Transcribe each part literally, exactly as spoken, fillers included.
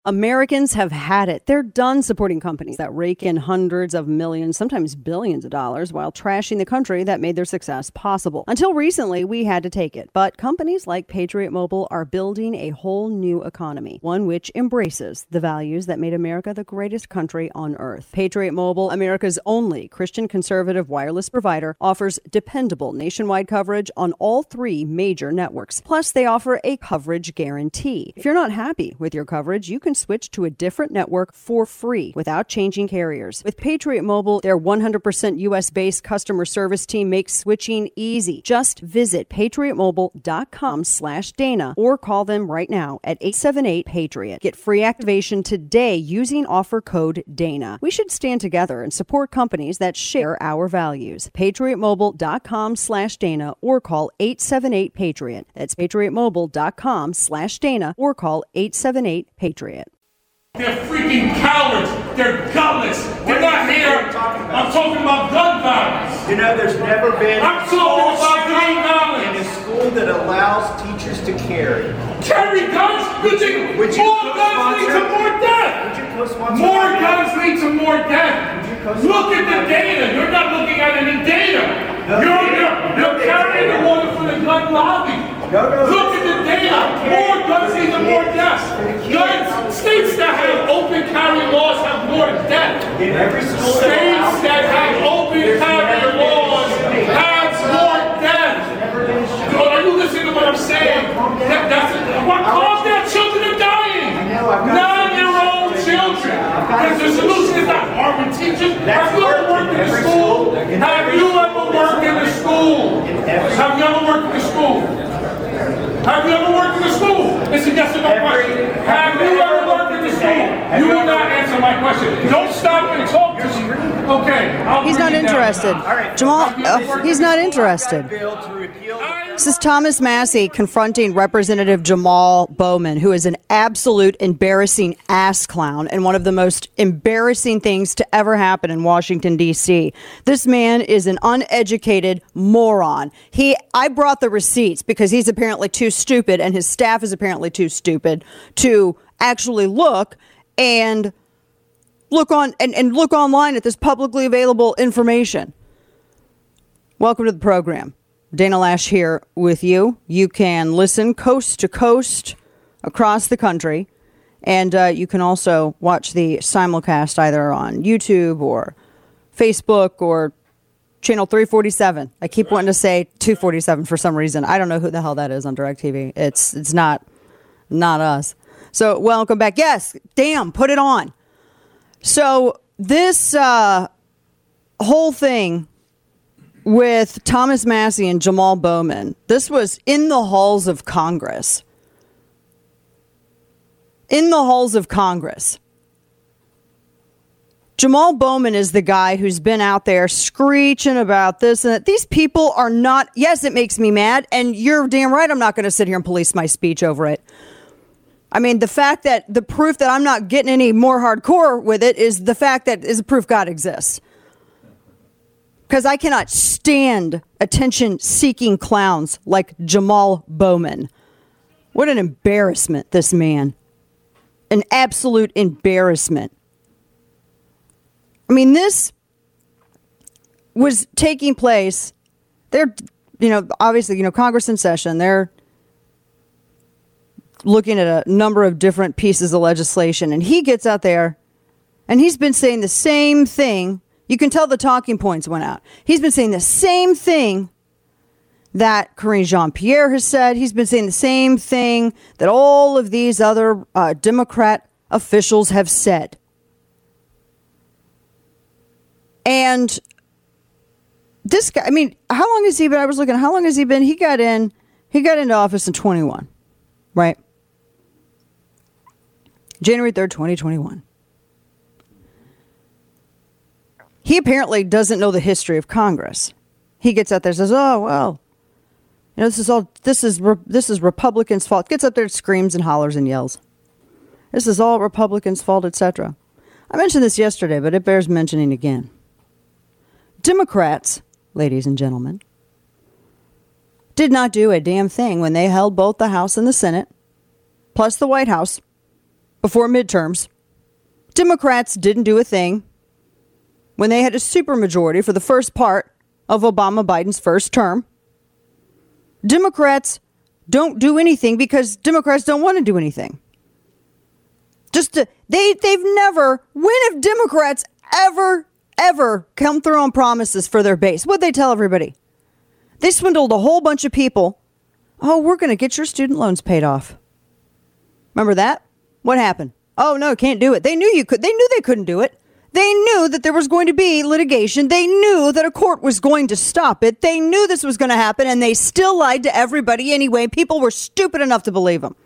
Americans have had it. They're done supporting companies that rake in hundreds of millions, sometimes billions of dollars, while trashing the country that made their success possible. Until recently, we had to take it. But companies like Patriot Mobile are building a whole new economy, one which embraces the values that made America the greatest country on earth. Patriot Mobile, America's only Christian conservative wireless provider, offers dependable nationwide coverage on all three major networks. Plus, they offer a coverage guarantee. If you're not happy with your coverage, you can switch to a different network for free without changing carriers. With Patriot Mobile, their one hundred percent U S-based customer service team makes switching easy. Just visit patriotmobile.com slash Dana or call them right now at eight seven eight Patriot. Get free activation today using offer code Dana. We should stand together and support companies that share our values. patriotmobile.com slash Dana or call eight seven eight Patriot. That's patriotmobile.com slash Dana or call eight seven eight Patriot. They're freaking cowards. They're gutless. They're not here. I'm talking about gun violence. You know, there's never been I'm talking about gun violence in a school that allows teachers to carry. Carry guns? You think Would you more guns lead to more death? Would you co-sponsor More that? guns lead to more death. Look at the data. You're not looking at any data. No, you're no, you're, no, you're no, carrying no. the water for the gun lobby. No, no, Look at the data. More guns lead to more deaths. Guns, states that have open carry laws have more death. In every school that States allows that have open there's carry never been a laws shooting. have more death. Never been a shooting. Are you listening to what I'm saying? That, that's it. What calm down? Children are dying. I know, I've got- Nine-year-old children. Because the solution is not arming teachers. That's Have you ever worked worked in in the every school? school. In Have every you school. ever worked in the school? In every- Have you ever worked in the school? Have you ever worked in the school? It's a yes or no Every- question. have Have you you ever ever worked in the looked school? at- have You you will ever- not answer my question. Don't stop and talk to me. Okay. I'll He's bring not it down. interested. All right. Jamal, Have you uh, ever worked he's in the not school? interested. Bill to repeal the This is Thomas Massey confronting Representative Jamal Bowman, who is an absolute embarrassing ass clown and one of the most embarrassing things to ever happen in Washington, D C. This man is an uneducated moron. He, I brought the receipts because he's apparently too stupid and his staff is apparently too stupid to actually look and look on and, and look online at this publicly available information. Welcome to the program. Dana Lash here with you. You can listen coast to coast across the country. And uh, you can also watch the simulcast either on YouTube or Facebook or channel three forty-seven. I keep wanting to say two forty-seven for some reason. I don't know who the hell that is on DirecTV. It's it's not not us. So welcome back. Yes, damn, put it on. So this uh, whole thing with Thomas Massey and Jamal Bowman, this was in the halls of Congress. In the halls of Congress. Jamal Bowman is the guy who's been out there screeching about this and that. These people are not, yes, it makes me mad, and you're damn right I'm not going to sit here and police my speech over it. I mean, the fact that the proof that I'm not getting any more hardcore with it is the fact that is proof God exists. Because I cannot stand attention-seeking clowns like Jamal Bowman. What an embarrassment, this man. An absolute embarrassment. I mean, this was taking place. They're, you know, obviously, you know, Congress in session. They're looking at a number of different pieces of legislation. And he gets out there, and he's been saying the same thing. You can tell the talking points went out. He's been saying the same thing that Karine Jean-Pierre has said. He's been saying the same thing that all of these other uh, Democrat officials have said. And this guy, I mean, how long has he been? I was looking, how long has he been? He got in, he got into office in twenty-one, right? January third, twenty twenty-one. He apparently doesn't know the history of Congress. He gets out there and says, oh, well, you know, this is all, this is, this is Republicans' fault. Gets up there, screams and hollers and yells. This is all Republicans' fault, et cetera. I mentioned this yesterday, but it bears mentioning again. Democrats, ladies and gentlemen, did not do a damn thing when they held both the House and the Senate, plus the White House, before midterms. Democrats didn't do a thing when they had a supermajority for the first part of Obama Biden's first term. Democrats don't do anything because Democrats don't want to do anything. Just to, they, they've never, when have Democrats ever, ever come through on promises for their base? What'd they tell everybody? They swindled a whole bunch of people. Oh, we're going to get your student loans paid off. Remember that? What happened? Oh, no, can't do it. They knew you could. They knew they couldn't do it. They knew that there was going to be litigation. They knew that a court was going to stop it. They knew this was going to happen, and they still lied to everybody anyway. People were stupid enough to believe them.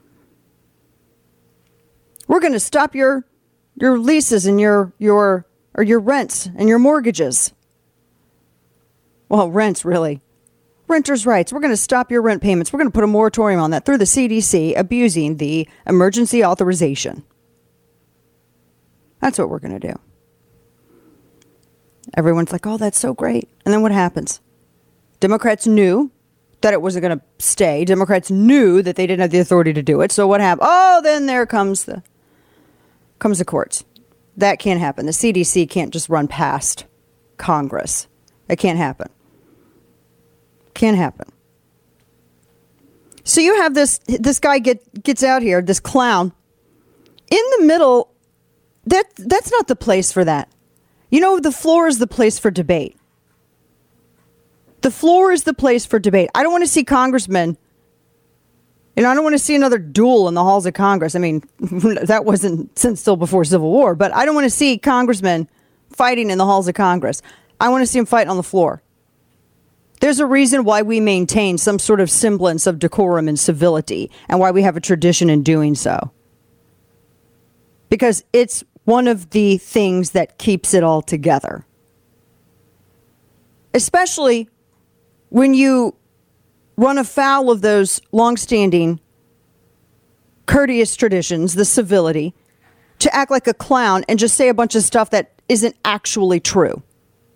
We're going to stop your your leases and your your or your rents and your mortgages. Well, rents, really. Renters' rights. We're going to stop your rent payments. We're going to put a moratorium on that through the C D C, abusing the emergency authorization. That's what we're going to do. Everyone's like, oh, that's so great. And then what happens? Democrats knew that it wasn't going to stay. Democrats knew that they didn't have the authority to do it. So what happened? Oh, then there comes the comes the courts. That can't happen. The C D C can't just run past Congress. It can't happen. Can't happen. So you have this this guy get gets out here, this clown, in the middle. That that's not the place for that. You know, the floor is the place for debate. The floor is the place for debate. I don't want to see congressmen. You know, I don't want to see another duel in the halls of Congress. I mean, that wasn't since still before Civil War, but I don't want to see congressmen fighting in the halls of Congress. I want to see them fight on the floor. There's a reason why we maintain some sort of semblance of decorum and civility, and why we have a tradition in doing so. Because it's one of the things that keeps it all together. Especially when you run afoul of those longstanding courteous traditions, the civility, to act like a clown and just say a bunch of stuff that isn't actually true.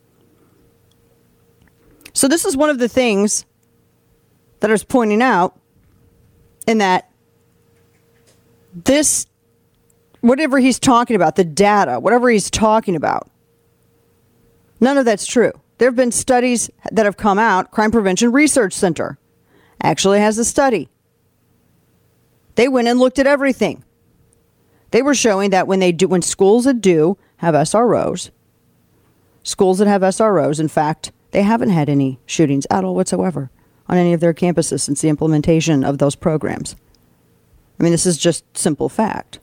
So this is one of the things that I was pointing out, in that this, whatever he's talking about, the data, whatever he's talking about, none of that's true. There have been studies that have come out. Crime Prevention Research Center actually has a study. They went and looked at everything. They were showing that when they do, when schools that do have S R Os, schools that have S R Os, in fact, they haven't had any shootings at all whatsoever on any of their campuses since the implementation of those programs. I mean, this is just simple fact.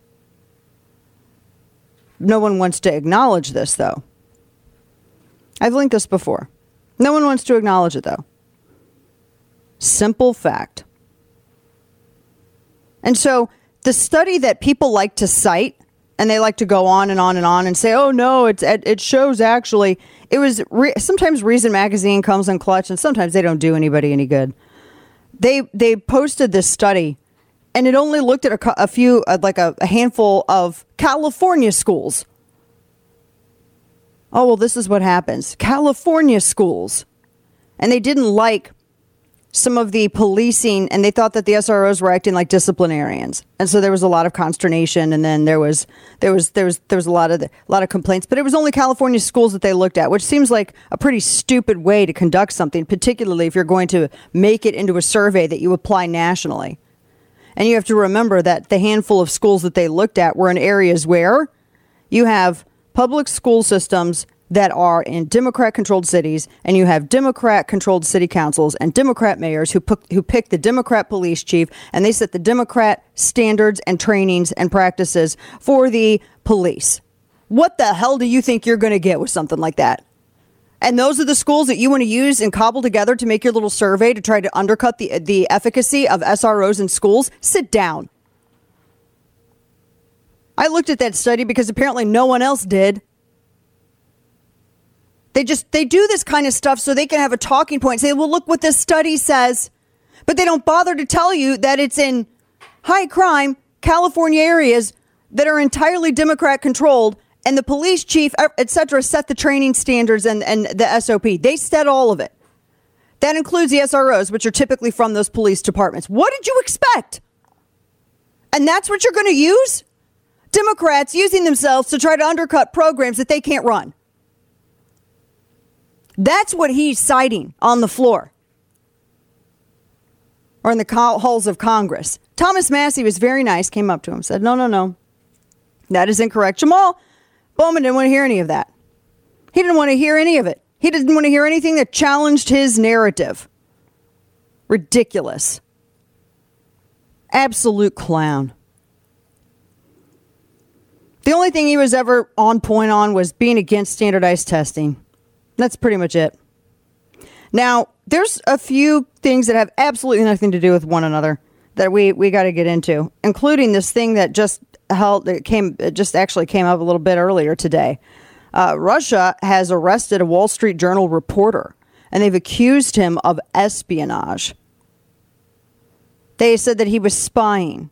No one wants to acknowledge this, though. I've linked this before. No one wants to acknowledge it, though. Simple fact. And so the study that people like to cite, and they like to go on and on and on and say, oh, no, it's, it shows actually, it was, re- sometimes Reason Magazine comes in clutch, and sometimes they don't do anybody any good. They they posted this study, and it only looked at a, a few, uh, like a, a handful of California schools. Oh, well, this is what happens. California schools. And they didn't like some of the policing, and they thought that the S R Os were acting like disciplinarians. And so there was a lot of consternation, and then there was there was there was there was a lot of the, a lot of complaints, but it was only California schools that they looked at, which seems like a pretty stupid way to conduct something, particularly if you're going to make it into a survey that you apply nationally. And you have to remember that the handful of schools that they looked at were in areas where you have public school systems that are in Democrat-controlled cities, and you have Democrat-controlled city councils and Democrat mayors who pick, who pick the Democrat police chief, and they set the Democrat standards and trainings and practices for the police. What the hell do you think you're going to get with something like that? And those are the schools that you want to use and cobble together to make your little survey to try to undercut the, the efficacy of S R Os in schools? Sit down. I looked at that study because apparently no one else did. They just, they do this kind of stuff so they can have a talking point, say, well, look what this study says. But they don't bother to tell you that it's in high crime California areas that are entirely Democrat controlled, and the police chief, et cetera, set the training standards and, and the S O P. They set all of it. That includes the S R Os, which are typically from those police departments. What did you expect? And that's what you're going to use Democrats using themselves to try to undercut programs that they can't run. That's what he's citing on the floor or in the halls of Congress. Thomas Massie was very nice, came up to him, said, no, no, no, that is incorrect. Jamal Bowman didn't want to hear any of that. He didn't want to hear any of it. He didn't want to hear anything that challenged his narrative. Ridiculous. Absolute clown. The only thing he was ever on point on was being against standardized testing. That's pretty much it. Now, there's a few things that have absolutely nothing to do with one another that we, we got to get into, including this thing that just held, it came, it just actually came up a little bit earlier today. Uh, Russia has arrested a Wall Street Journal reporter, and they've accused him of espionage. They said that he was spying.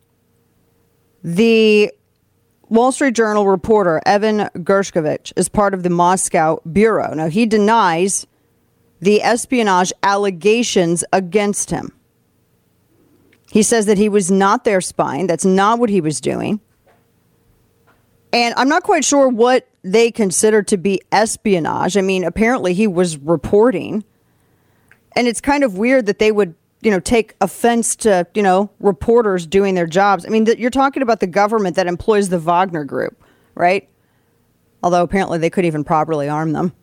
The Wall Street Journal reporter, Evan Gershkovich, is part of the Moscow bureau. Now, he denies the espionage allegations against him. He says that he was not there spying. That's not what he was doing. And I'm not quite sure what they consider to be espionage. I mean, apparently he was reporting. And it's kind of weird that they would, you know, take offense to, you know, reporters doing their jobs. I mean, you're talking about the government that employs the Wagner Group, right? Although apparently they couldn't even properly arm them.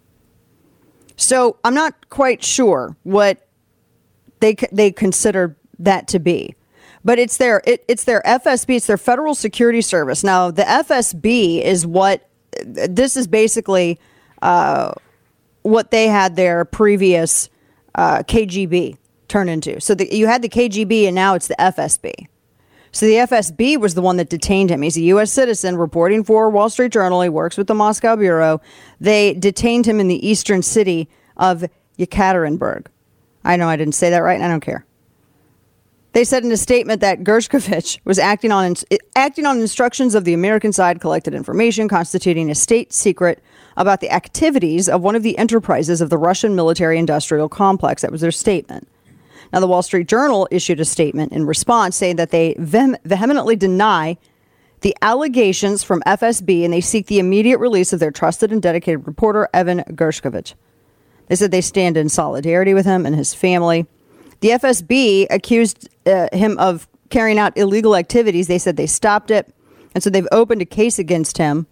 So I'm not quite sure what they they consider that to be. But it's their it, it's their F S B, it's their Federal Security Service. Now, the F S B is what, this is basically uh, what they had their previous uh, K G B turn into. So the, you had the K G B and now it's the F S B. So the F S B was the one that detained him. He's a U S citizen reporting for Wall Street Journal. He works with the Moscow bureau. They detained him in the eastern city of Yekaterinburg. I know I didn't say that right, and I don't care. They said in a statement that Gershkovich was acting on acting on instructions of the American side, collected information constituting a state secret about the activities of one of the enterprises of the Russian military-industrial complex. That was their statement. Now, the Wall Street Journal issued a statement in response saying that they vehem- vehemently deny the allegations from F S B and they seek the immediate release of their trusted and dedicated reporter, Evan Gershkovich. They said they stand in solidarity with him and his family. The F S B accused uh, him of carrying out illegal activities. They said they stopped it. And so they've opened a case against him.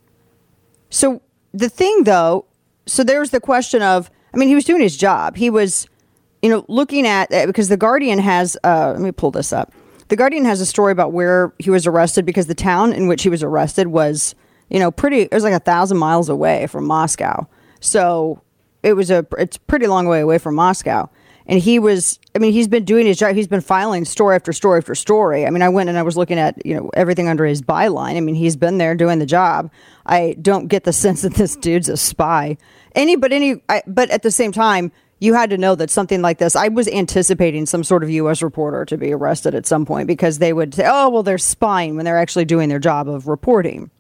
So the thing, though, so there's the question of, I mean, he was doing his job. He was, you know, looking at, uh, because The Guardian has, uh, let me pull this up. The Guardian has a story about where he was arrested because the town in which he was arrested was, you know, pretty, it was like a thousand miles away from Moscow. So it was a, it's a pretty long way away from Moscow. And he was, I mean, he's been doing his job. He's been filing story after story after story. I mean, I went and I was looking at, you know, everything under his byline. I mean, he's been there doing the job. I don't get the sense that this dude's a spy. Any, but any, I, but at the same time, you had to know that something like this, I was anticipating some sort of U S reporter to be arrested at some point because they would say, oh, well, they're spying when they're actually doing their job of reporting.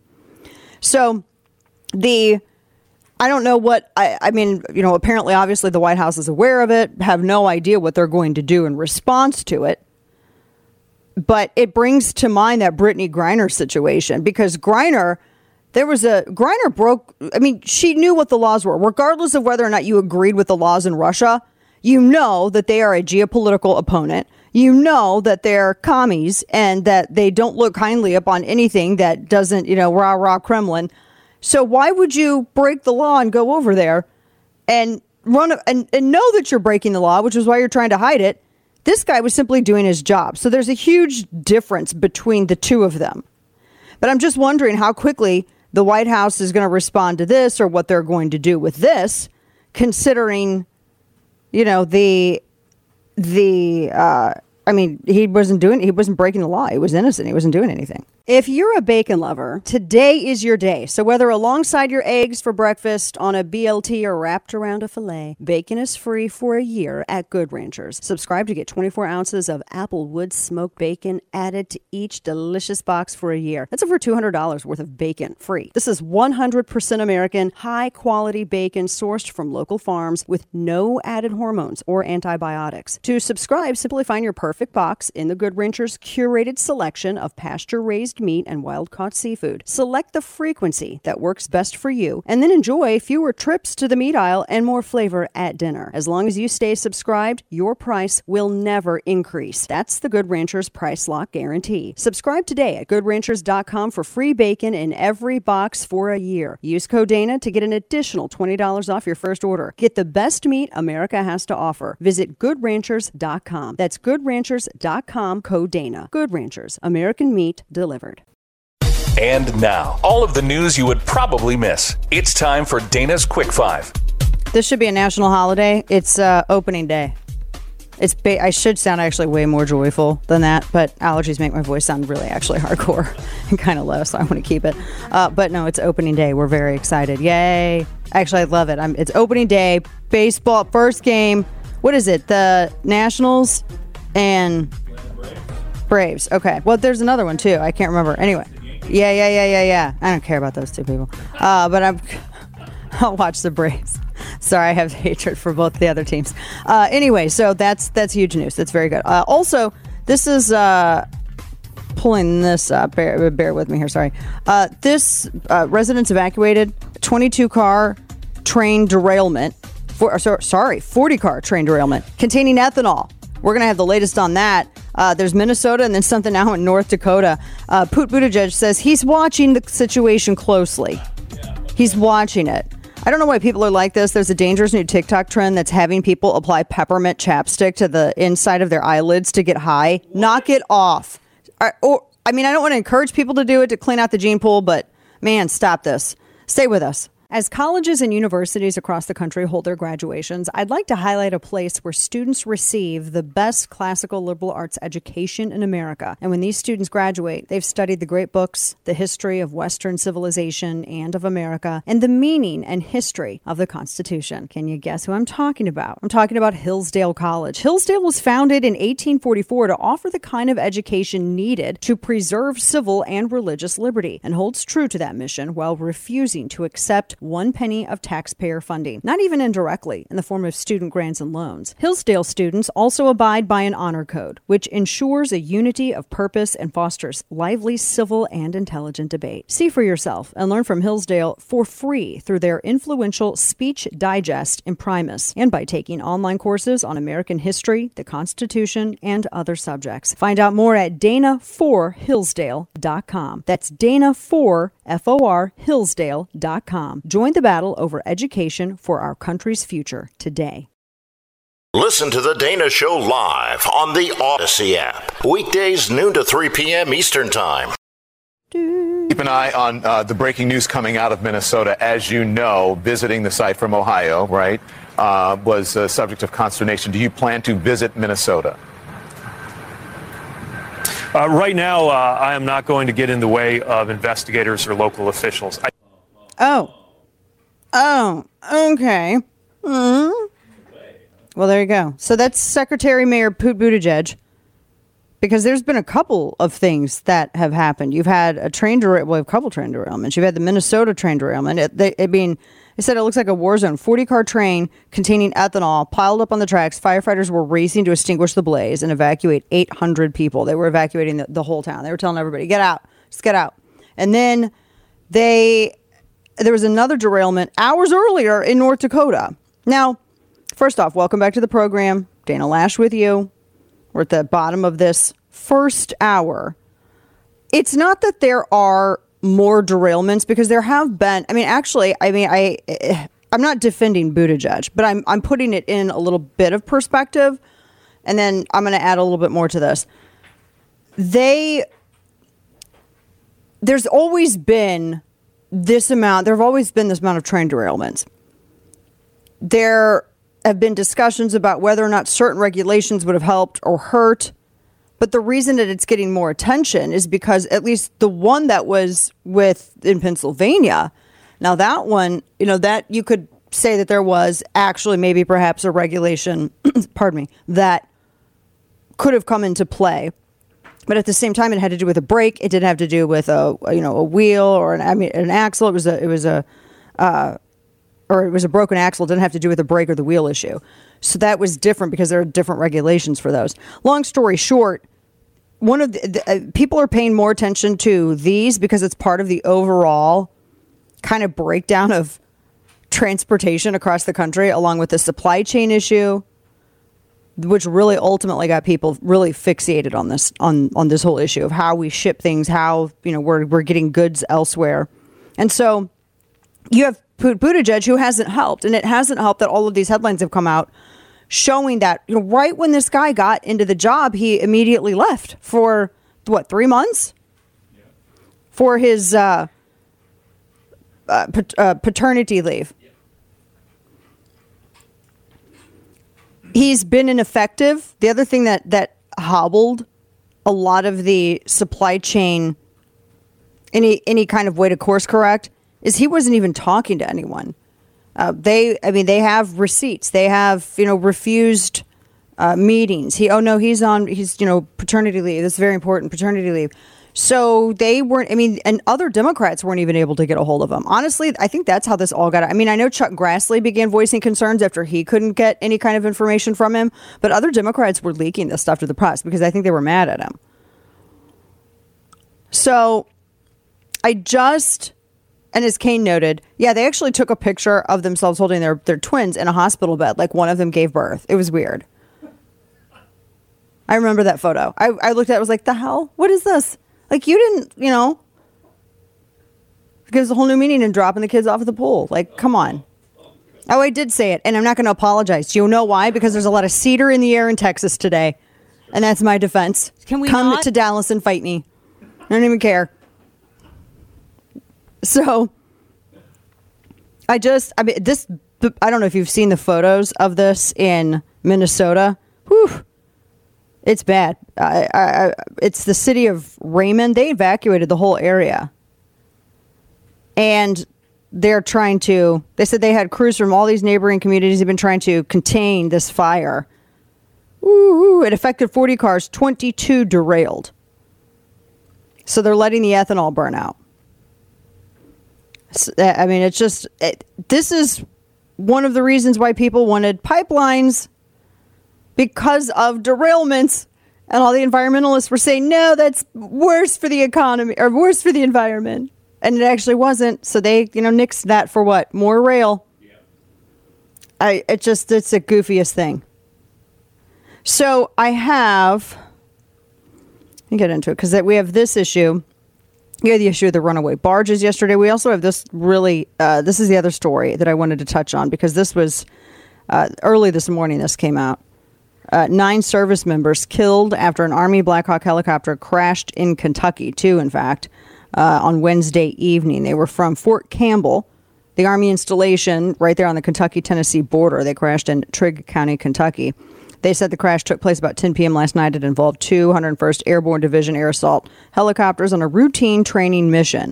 So the, I don't know what, I, I mean, you know, apparently, obviously, the White House is aware of it, have no idea what they're going to do in response to it. But it brings to mind that Brittany Griner situation because Griner, there was a, Griner broke, I mean, she knew what the laws were. Regardless of whether or not you agreed with the laws in Russia, you know that they are a geopolitical opponent. You know that they're commies and that they don't look kindly upon anything that doesn't, you know, rah, rah, Kremlin. So why would you break the law and go over there and run and, and know that you're breaking the law, which is why you're trying to hide it? This guy was simply doing his job. So there's a huge difference between the two of them. But I'm just wondering how quickly the White House is going to respond to this or what they're going to do with this, considering, you know, the the uh, I mean, he wasn't doing he wasn't breaking the law. He was innocent. He wasn't doing anything. If you're a bacon lover, today is your day. So whether alongside your eggs for breakfast, on a B L T, or wrapped around a filet, bacon is free for a year at Good Ranchers. Subscribe to get twenty-four ounces of Applewood smoked bacon added to each delicious box for a year. That's over two hundred dollars worth of bacon free. This is one hundred percent American, high-quality bacon sourced from local farms with no added hormones or antibiotics. To subscribe, simply find your perfect box in the Good Ranchers curated selection of pasture-raised best meat and wild-caught seafood. Select the frequency that works best for you, and then enjoy fewer trips to the meat aisle and more flavor at dinner. As long as you stay subscribed, your price will never increase. That's the Good Ranchers Price Lock Guarantee. Subscribe today at good ranchers dot com for free bacon in every box for a year. Use code Dana to get an additional twenty dollars off your first order. Get the best meat America has to offer. Visit good ranchers dot com. That's good ranchers dot com, code Dana. Good Ranchers, American meat delivered. And now, all of the news you would probably miss. It's time for Dana's Quick Five. This should be a national holiday. It's uh, opening day. It's ba- I should sound actually way more joyful than that, but allergies make my voice sound really actually hardcore and kind of low, so I want to keep it. Uh, but no, it's opening day. We're very excited. Yay. Actually, I love it. I'm, it's opening day. Baseball, first game. What is it? The Nationals and Braves. Okay. Well, there's another one, too. I can't remember. Anyway. Yeah, yeah, yeah, yeah, yeah. I don't care about those two people. Uh, but I'm, I'll watch the Braves. Sorry, I have hatred for both the other teams. Uh, anyway, so that's that's huge news. That's very good. Uh, also, this is uh, pulling this up. Bear, bear with me here. Sorry. Uh, this uh, residents evacuated. twenty-two car train derailment. For, or, sorry, forty car train derailment containing ethanol. We're going to have the latest on that. Uh, there's Minnesota and then something now in North Dakota. Uh, Pete Buttigieg says he's watching the situation closely. He's watching it. I don't know why people are like this. There's a dangerous new TikTok trend that's having people apply peppermint chapstick to the inside of their eyelids to get high. Knock it off. Or, or I mean, I don't want to encourage people to do it to clean out the gene pool, but man, stop this. Stay with us. As colleges and universities across the country hold their graduations, I'd like to highlight a place where students receive the best classical liberal arts education in America. And when these students graduate, they've studied the great books, the history of Western civilization and of America, and the meaning and history of the Constitution. Can you guess who I'm talking about? I'm talking about Hillsdale College. Hillsdale was founded in eighteen forty-four to offer the kind of education needed to preserve civil and religious liberty, and holds true to that mission while refusing to accept one penny of taxpayer funding, not even indirectly, in the form of student grants and loans. Hillsdale students also abide by an honor code, which ensures a unity of purpose and fosters lively civil and intelligent debate. See for yourself and learn from Hillsdale for free through their influential Speech Digest Imprimis and by taking online courses on American history, the Constitution, and other subjects. Find out more at dana for hillsdale dot com. That's Dana for F O R Hillsdale dot com. Join the battle over education for our country's future today. Listen to The Dana Show live on the Odyssey app. Weekdays noon to three p.m. Eastern Time. Keep an eye on uh, the breaking news coming out of Minnesota. As you know, visiting the site from Ohio, right, uh, was a subject of consternation. Do you plan to visit Minnesota? Uh, right now, uh, I am not going to get in the way of investigators or local officials. I- oh. Oh, okay. Mm-hmm. Well, there you go. So that's Secretary Mayor Pete Buttigieg. Because there's been a couple of things that have happened. You've had a train derailment, well, a couple train derailments. You've had the Minnesota train derailment. It, they, I mean, they said it looks like a war zone. forty-car train containing ethanol piled up on the tracks. Firefighters were racing to extinguish the blaze and evacuate eight hundred people. They were evacuating the, the whole town. They were telling everybody, get out, just get out. And then they, there was another derailment hours earlier in North Dakota. Now, first off, welcome back to the program. Dana Lash with you. We're at the bottom of this first hour. It's not that there are more derailments, because there have been. I mean, actually, I mean, I, I'm not defending Buttigieg, but I'm I'm putting it in a little bit of perspective, and then I'm going to add a little bit more to this. They, there's always been this amount. There have always been this amount of train derailments. There have been discussions about whether or not certain regulations would have helped or hurt. But the reason that it's getting more attention is because at least the one that was with in Pennsylvania, now that one, you know, that you could say that there was actually maybe perhaps a regulation, pardon me, that could have come into play. But at the same time, it had to do with a brake. It didn't have to do with a, you know, a wheel or an, I mean, an axle. It was a, it was a, uh, or it was a broken axle. It didn't have to do with the brake or the wheel issue. So that was different because there are different regulations for those. Long story short, one of the, the uh, people are paying more attention to these because it's part of the overall kind of breakdown of transportation across the country, along with the supply chain issue, which really ultimately got people really fixated on this on on this whole issue of how we ship things, how you know we're we're getting goods elsewhere, and so you have Buttigieg, who hasn't helped, and it hasn't helped that all of these headlines have come out showing that, you know, right when this guy got into the job, he immediately left for what, three months yeah. for his uh, uh, pat- uh, paternity leave. Yeah. He's been ineffective. The other thing that that hobbled a lot of the supply chain, any any kind of way to course correct, is he wasn't even talking to anyone. Uh, they, I mean, they have receipts. They have, you know, refused uh, meetings. He, oh no, he's on, he's, you know, paternity leave. This is very important, paternity leave. So they weren't, I mean, and other Democrats weren't even able to get a hold of him. Honestly, I think that's how this all got. I mean, I know Chuck Grassley began voicing concerns after he couldn't get any kind of information from him, but other Democrats were leaking this stuff to the press because I think they were mad at him. So I just... And as Kane noted, yeah, they actually took a picture of themselves holding their, their twins in a hospital bed, like one of them gave birth. It was weird. I remember that photo. I, I looked at it, I was like, the hell? What is this? Like, you didn't, you know, it gives a whole new meaning in dropping the kids off at the pool. Like, come on. Oh, I did say it, and I'm not going to apologize. Do you know why? Because there's a lot of cedar in the air in Texas today, and that's my defense. Can we Come not? to Dallas and fight me. I don't even care. So, I just, I mean, this, I don't know if you've seen the photos of this in Minnesota. Whew, it's bad. I, I, it's the city of Raymond. They evacuated the whole area. And they're trying to, they said they had crews from all these neighboring communities have been trying to contain this fire. Ooh, it affected forty cars, twenty-two derailed. So they're letting the ethanol burn out. I mean, it's just, it, this is one of the reasons why people wanted pipelines, because of derailments. And all the environmentalists were saying, no, that's worse for the economy or worse for the environment. And it actually wasn't. So they, you know, nixed that for what? More rail. Yeah. I, it just, it's the goofiest thing. So I have, let me get into it because we have this issue. You had the issue of the runaway barges yesterday. We also have this really, uh, this is the other story that I wanted to touch on because this was uh, early this morning. This came out. Uh, nine service members killed after an Army Black Hawk helicopter crashed in Kentucky, too, in fact, uh, on Wednesday evening. They were from Fort Campbell, the Army installation right there on the Kentucky-Tennessee border. They crashed in Trigg County, Kentucky. They said the crash took place about ten p.m. last night. It involved two one hundred first Airborne Division air assault helicopters on a routine training mission.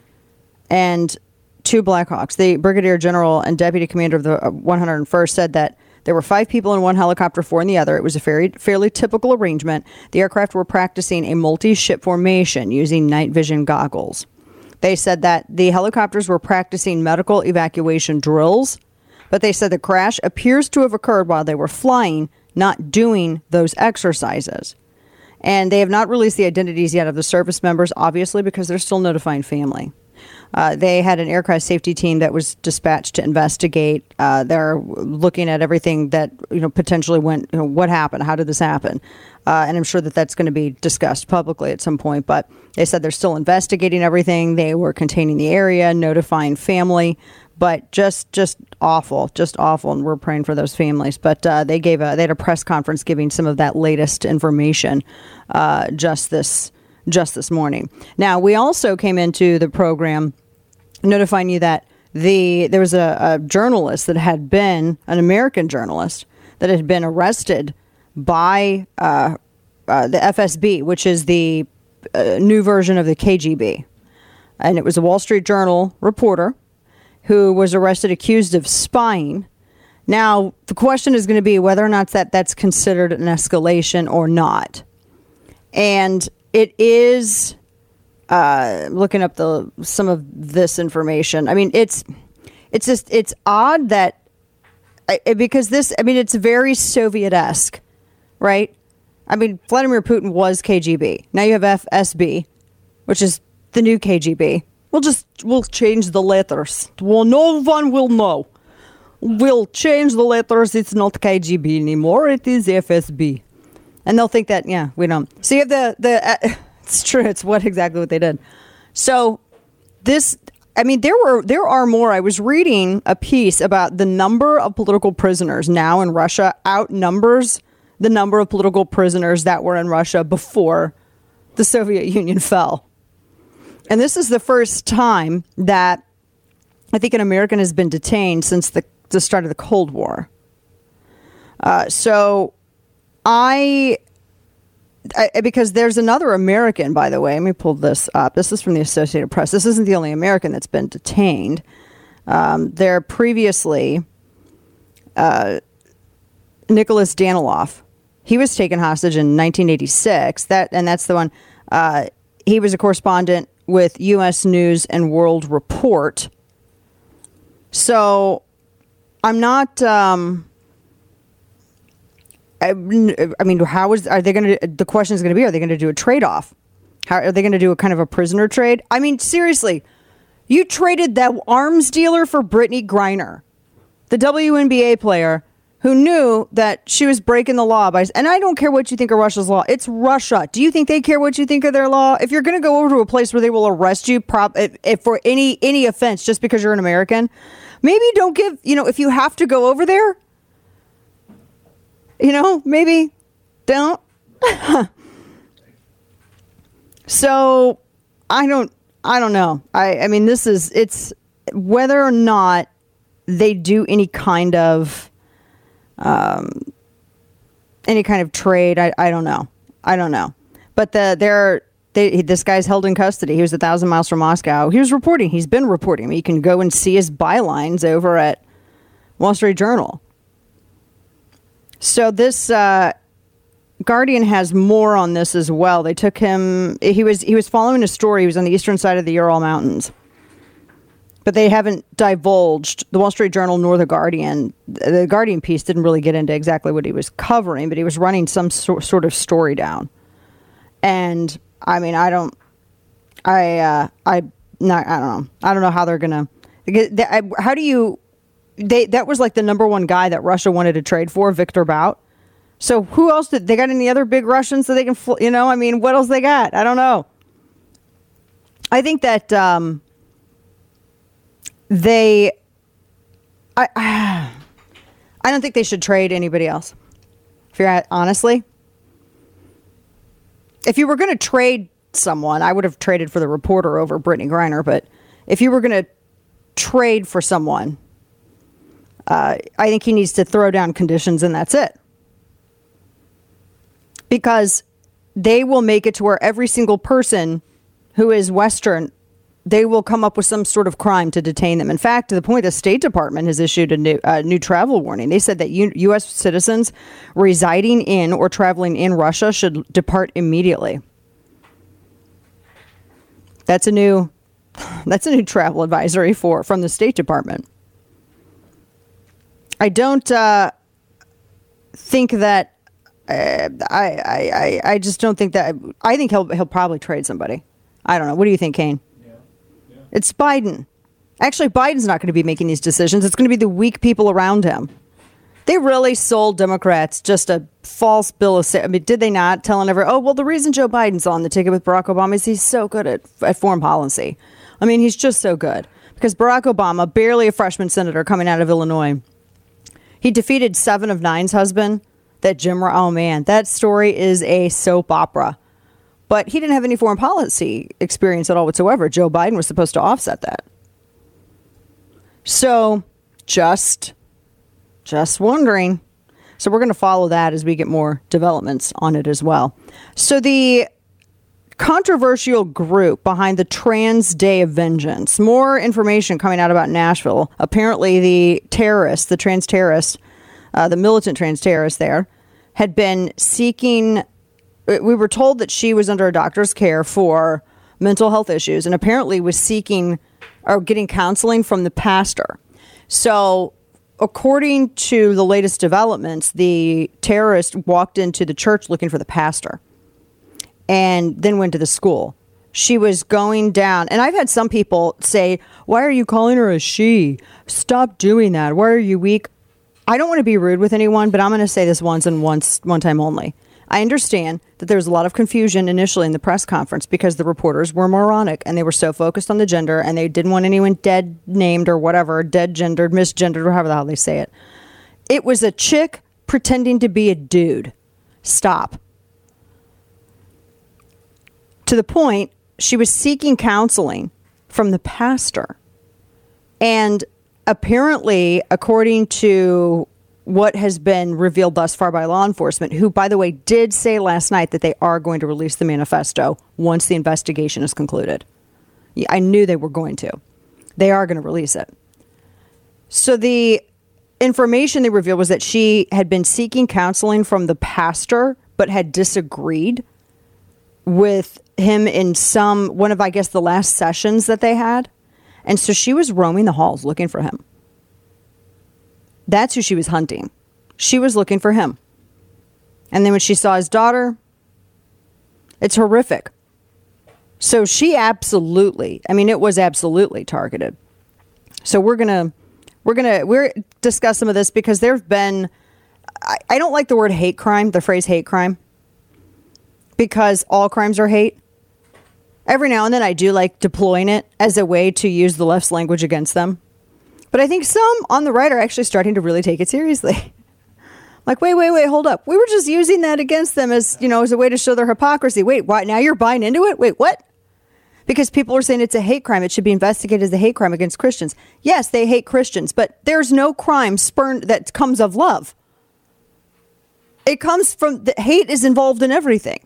And two Blackhawks. The Brigadier General and Deputy Commander of the one hundred first said that there were five people in one helicopter, four in the other. It was a very, fairly typical arrangement. The aircraft were practicing a multi-ship formation using night vision goggles. They said that the helicopters were practicing medical evacuation drills, but they said the crash appears to have occurred while they were flying, not doing those exercises. And they have not released the identities yet of the service members, obviously, because they're still notifying family. Uh, they had an aircraft safety team that was dispatched to investigate. Uh, they're looking at everything that, you know, potentially went, you know, what happened? How did this happen? Uh, and I'm sure that that's going to be discussed publicly at some point. But they said they're still investigating everything. They were containing the area, notifying family. But just just awful, just awful. And we're praying for those families. But uh, they gave a they had a press conference giving some of that latest information uh, just this just this morning. Now, we also came into the program notifying you that the there was a, a journalist that had been an American journalist that had been arrested by uh, uh, the F S B, which is the uh, new version of the K G B. And it was a Wall Street Journal reporter who was arrested accused of spying. Now, the question is going to be whether or not that that's considered an escalation or not. And it is, uh, looking up the some of this information. I mean, it's it's just it's odd that I, because this. I mean, it's very Soviet-esque, right? I mean, Vladimir Putin was K G B. Now you have F S B, which is the new K G B. We'll just, we'll change the letters. Well, no one will know. We'll change the letters. It's not K G B anymore. It is F S B. And they'll think that, yeah, we don't. So you have the, the uh, it's true. It's what exactly what they did. So this, I mean, there were, there are more. I was reading a piece about the number of political prisoners now in Russia outnumbers the number of political prisoners that were in Russia before the Soviet Union fell. And this is the first time that I think an American has been detained since the, the start of the Cold War. Uh, so I, I, because there's another American, by the way, let me pull this up. This is from the Associated Press. This isn't the only American that's been detained. Um, there previously, uh, Nicholas Danilov, he was taken hostage in nineteen eighty-six. That, and that's the one, uh, he was a correspondent with U S News and World Report. So I'm not, um, I, I mean, how is, are they going to, the question is going to be, are they going to do a trade-off? How are they going to do a kind of a prisoner trade? I mean, seriously, you traded that arms dealer for Brittany Griner, the W N B A player who knew that she was breaking the law by, and I don't care what you think of Russia's law. It's Russia. Do you think they care what you think of their law? If you're going to go over to a place where they will arrest you prop, if, if for any, any offense just because you're an American, maybe don't give, you know, if you have to go over there, you know, maybe don't. So I don't, I don't know. I, I mean, this is, it's whether or not they do any kind of, um, any kind of trade. I, I don't know. I don't know. But the, they're, they, this guy's held in custody. He was a thousand miles from Moscow. He was reporting. He's been reporting. I mean, you can go and see his bylines over at Wall Street Journal. So this, uh, Guardian has more on this as well. They took him, he was, he was following a story. He was on the eastern side of the Ural Mountains. But they haven't divulged, the Wall Street Journal nor the Guardian. The Guardian piece didn't really get into exactly what he was covering, but he was running some so, sort of story down. And I mean, I don't, I, uh, I, not, I don't know. I don't know how they're going to, how do you, they, that was like the number one guy that Russia wanted to trade for, Victor Bout. So who else did, they got any other big Russians so they can, you know, I mean, what else they got? I don't know. I think that, um, They, I, I don't think they should trade anybody else. If you're at, honestly, if you were going to trade someone, I would have traded for the reporter over Brittany Griner. But if you were going to trade for someone, uh, I think he needs to throw down conditions and that's it. Because they will make it to where every single person who is Western, they will come up with some sort of crime to detain them. In fact, to the point the State Department has issued a new, uh, new travel warning. They said that U- U.S. citizens residing in or traveling in Russia should depart immediately. That's a new, that's a new travel advisory for from the State Department. I don't uh, think that. Uh, I, I I I just don't think that. I think he'll he'll probably trade somebody. I don't know. What do you think, Kane? It's Biden. Actually, Biden's not going to be making these decisions. It's going to be the weak people around him. They really sold Democrats just a false bill of sale. I mean, did they not? Telling everyone, oh, well, the reason Joe Biden's on the ticket with Barack Obama is he's so good at, at foreign policy. I mean, he's just so good. Because Barack Obama, barely a freshman senator coming out of Illinois, he defeated Seven of Nine's husband, that Jim, oh man, that story is a soap opera. But he didn't have any foreign policy experience at all whatsoever. Joe Biden was supposed to offset that. So just, just wondering. So we're going to follow that as we get more developments on it as well. So the controversial group behind the Trans Day of Vengeance. More information coming out about Nashville. Apparently the terrorists, the trans terrorists, uh, the militant trans terrorists there, had been seeking... We were told that she was under a doctor's care for mental health issues and apparently was seeking or getting counseling from the pastor. So according to the latest developments, the terrorist walked into the church looking for the pastor and then went to the school. She was going down, and I've had some people say, why are you calling her a she? Stop doing that. Why are you weak? I don't want to be rude with anyone, but I'm going to say this once and once, one time only. I understand that there was a lot of confusion initially in the press conference because the reporters were moronic and they were so focused on the gender and they didn't want anyone dead named or whatever, dead gendered, misgendered, or however the hell they say it. It was a chick pretending to be a dude. Stop. To the point, she was seeking counseling from the pastor. And apparently, according to what has been revealed thus far by law enforcement, who, by the way, did say last night that they are going to release the manifesto once the investigation is concluded. I knew they were going to. They are going to release it. So the information they revealed was that she had been seeking counseling from the pastor, but had disagreed with him in some, one of, I guess, the last sessions that they had. And so she was roaming the halls looking for him. That's who she was hunting. She was looking for him. And then when she saw his daughter, it's horrific. So she absolutely, I mean, it was absolutely targeted. So we're going to, we're going to, we're discuss some of this because there've been, I, I don't like the word hate crime, the phrase hate crime, because all crimes are hate. Every now and then I do like deploying it as a way to use the left's language against them. But I think some on the right are actually starting to really take it seriously. Like, wait, wait, wait, hold up. We were just using that against them as, you know, as a way to show their hypocrisy. Wait, what? Now you're buying into it? Wait, what? Because people are saying it's a hate crime. It should be investigated as a hate crime against Christians. Yes, they hate Christians, but there's no crime spurned that comes of love. It comes from, the hate is involved in everything.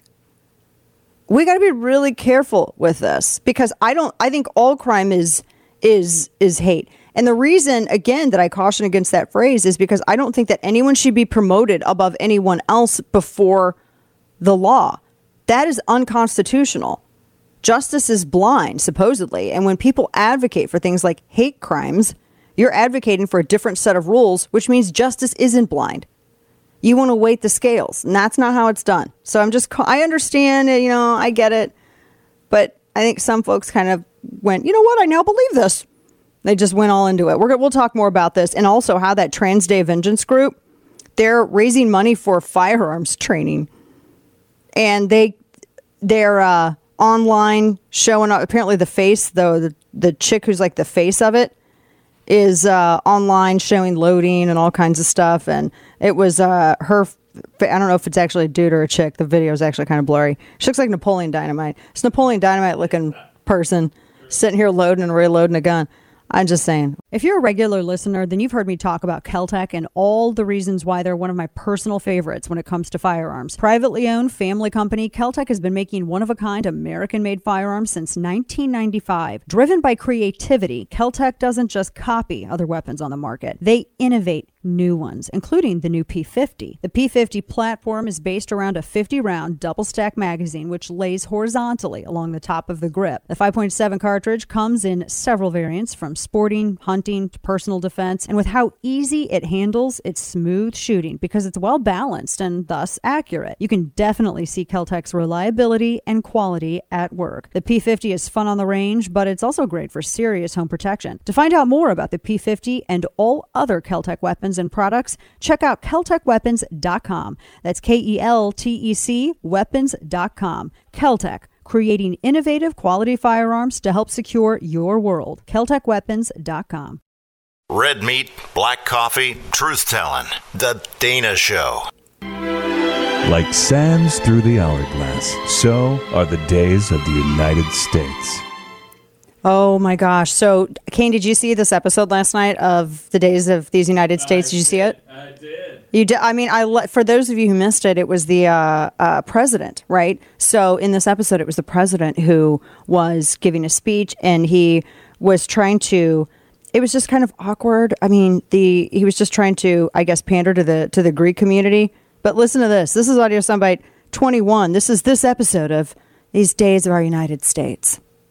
We got to be really careful with this because I don't, I think all crime is, is, is hate. And the reason, again, that I caution against that phrase is because I don't think that anyone should be promoted above anyone else before the law. That is unconstitutional. Justice is blind, supposedly. And when people advocate for things like hate crimes, you're advocating for a different set of rules, which means justice isn't blind. You want to weight the scales, and that's not how it's done. So I'm just, I understand, you know, I get it. But I think some folks kind of went, you know what, I now believe this. They just went all into it. We're, we'll talk more about this and also how that Trans Day Vengeance group, they're raising money for firearms training. And they, they're uh, online showing up. Apparently the face, though, the, the chick who's like the face of it is uh, online showing loading and all kinds of stuff. And it was uh, her, I don't know if it's actually a dude or a chick. The video is actually kind of blurry. She looks like Napoleon Dynamite. It's Napoleon Dynamite looking person sitting here loading and reloading a gun. I'm just saying. If you're a regular listener, then you've heard me talk about Keltec and all the reasons why they're one of my personal favorites when it comes to firearms. Privately owned family company, Keltec has been making one-of-a-kind American-made firearms since nineteen ninety-five. Driven by creativity, Keltec doesn't just copy other weapons on the market. They innovate new ones, including the new P fifty. The P fifty platform is based around a fifty round double-stack magazine, which lays horizontally along the top of the grip. The five point seven cartridge comes in several variants, from sporting, hunting, to personal defense, and with how easy it handles, it's smooth shooting because it's well balanced and thus accurate. You can definitely see Keltec's reliability and quality at work. The P fifty is fun on the range, but it's also great for serious home protection. To find out more about the P fifty and all other Keltec weapons and products, check out keltec weapons dot com. That's K E L T E C weapons dot com. Keltec, creating innovative quality firearms to help secure your world. keltec weapons dot com. Red meat, black coffee, truth-telling. The Dana Show. Like sands through the hourglass, so are the days of the United States. Oh my gosh. So, Kane, did you see this episode last night of the Days of these United States? Did you see it? I did. You did. I mean, I for those of you who missed it, it was the uh, uh, president, right? So in this episode, it was the president who was giving a speech, and he was trying to. It was just kind of awkward. I mean, the he was just trying to, I guess, pander to the to the Greek community. But listen to this. This is audio soundbite twenty-one. This is this episode of These Days of Our United States.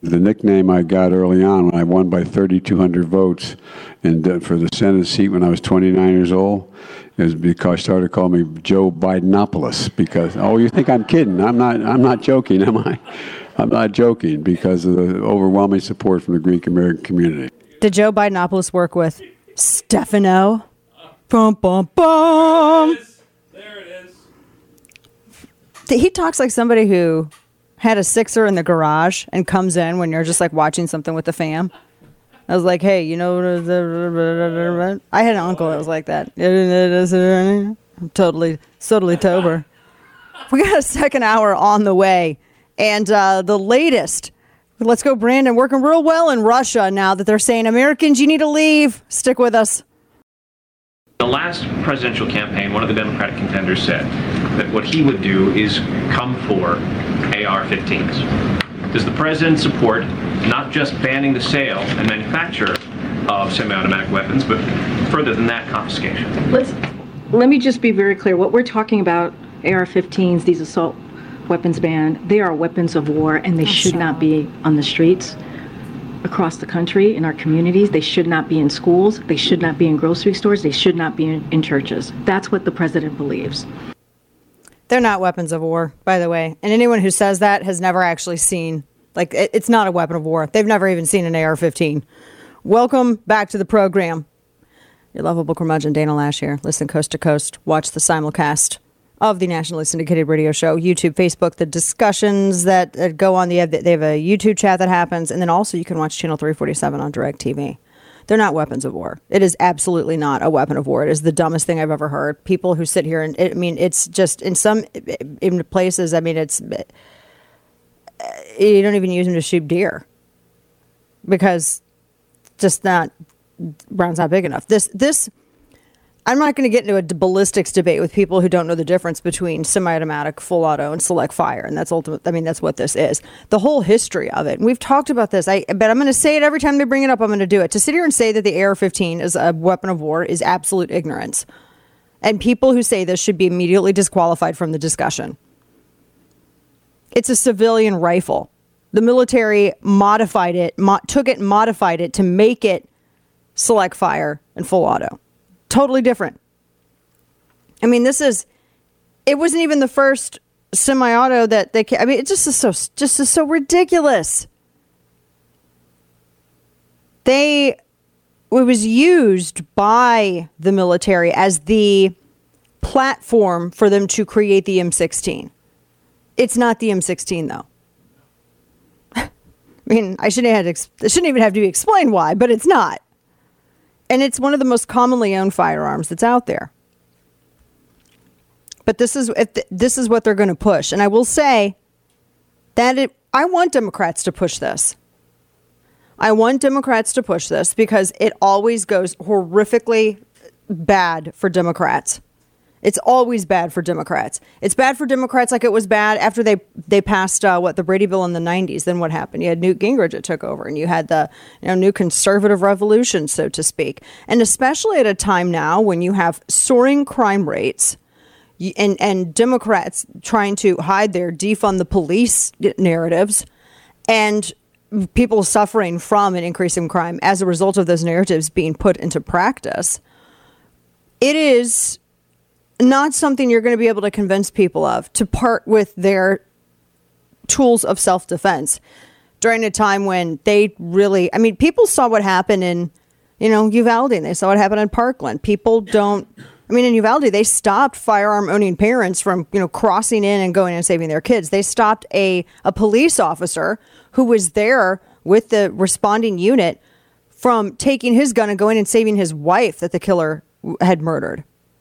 The nickname I got early on when I won by thirty-two hundred votes and uh, for the Senate seat when I was twenty-nine years old is because I started calling me Joe Bidenopoulos because, oh, you think I'm kidding. I'm not, I'm not joking, am I? I'm not joking because of the overwhelming support from the Greek American community. Did Joe Bidenopoulos work with Stefano? Bum, bum, bum. There it is. He talks like somebody who had a sixer in the garage and comes in when you're just like watching something with the fam. I was like, hey, you know, I had an uncle that was like that. I'm totally, totally tober. We got a second hour on the way. And uh, the latest, let's go, Brandon, working real well in Russia now that they're saying, Americans, you need to leave. Stick with us. The last presidential campaign, one of the Democratic contenders said that what he would do is come for A R fifteens. Does the president support not just banning the sale and manufacture of semi-automatic weapons, but further than that, confiscation? Let's, let me just be very clear. What we're talking about, A R fifteens, these assault weapons ban, they are weapons of war, and they That's should not be on the streets across the country, in our communities. They should not be in schools. They should not be in grocery stores. They should not be in, in churches. That's what the president believes. They're not weapons of war, by the way. And anyone who says that has never actually seen, like, it, it's not a weapon of war. They've never even seen an A R fifteen. Welcome back to the program. Your lovable curmudgeon, Dana Lash here. Listen coast to coast. Watch the simulcast of the nationally syndicated radio show, YouTube, Facebook, the discussions that, that go on. The, they have a YouTube chat that happens. And then also you can watch Channel three forty-seven on DirecTV. They're not weapons of war. It is absolutely not a weapon of war. It is the dumbest thing I've ever heard. People who sit here and, I mean, it's just in some in places, I mean, it's, you don't even use them to shoot deer because just not, ground's not big enough. This, this, I'm not going to get into a ballistics debate with people who don't know the difference between semi-automatic, full auto, and select fire. And that's ultimate. I mean, that's what this is. The whole history of it. And we've talked about this, I, but I'm going to say it every time they bring it up. I'm going to do it. To sit here and say that the A R fifteen is a weapon of war is absolute ignorance. And people who say this should be immediately disqualified from the discussion. It's a civilian rifle. The military modified it, mo- took it and modified it to make it select fire and full auto. Totally different. I mean, this is, it wasn't even the first semi-auto that they, I mean, it just is so, just is so ridiculous. They, it was used by the military as the platform for them to create the M sixteen. It's not the M sixteen, though. I mean, I shouldn't have, it shouldn't even have to be explained why, but it's not. And it's one of the most commonly owned firearms that's out there. But this is this is what they're going to push. And I will say that it, I want Democrats to push this. I want Democrats to push this because it always goes horrifically bad for Democrats. It's always bad for Democrats. It's bad for Democrats like it was bad after they they passed, uh, what, the Brady Bill in the nineties. Then what happened? You had Newt Gingrich that took over, and you had the you know, new conservative revolution, so to speak. And especially at a time now when you have soaring crime rates and, and Democrats trying to hide their defund the police narratives and people suffering from an increase in crime as a result of those narratives being put into practice. It is not something you're going to be able to convince people of to part with their tools of self-defense during a time when they really, I mean, people saw what happened in, you know, Uvalde, and they saw what happened in Parkland. People don't, I mean, in Uvalde, they stopped firearm owning parents from, you know, crossing in and going and saving their kids. They stopped a, a police officer who was there with the responding unit from taking his gun and going and saving his wife that the killer had murdered.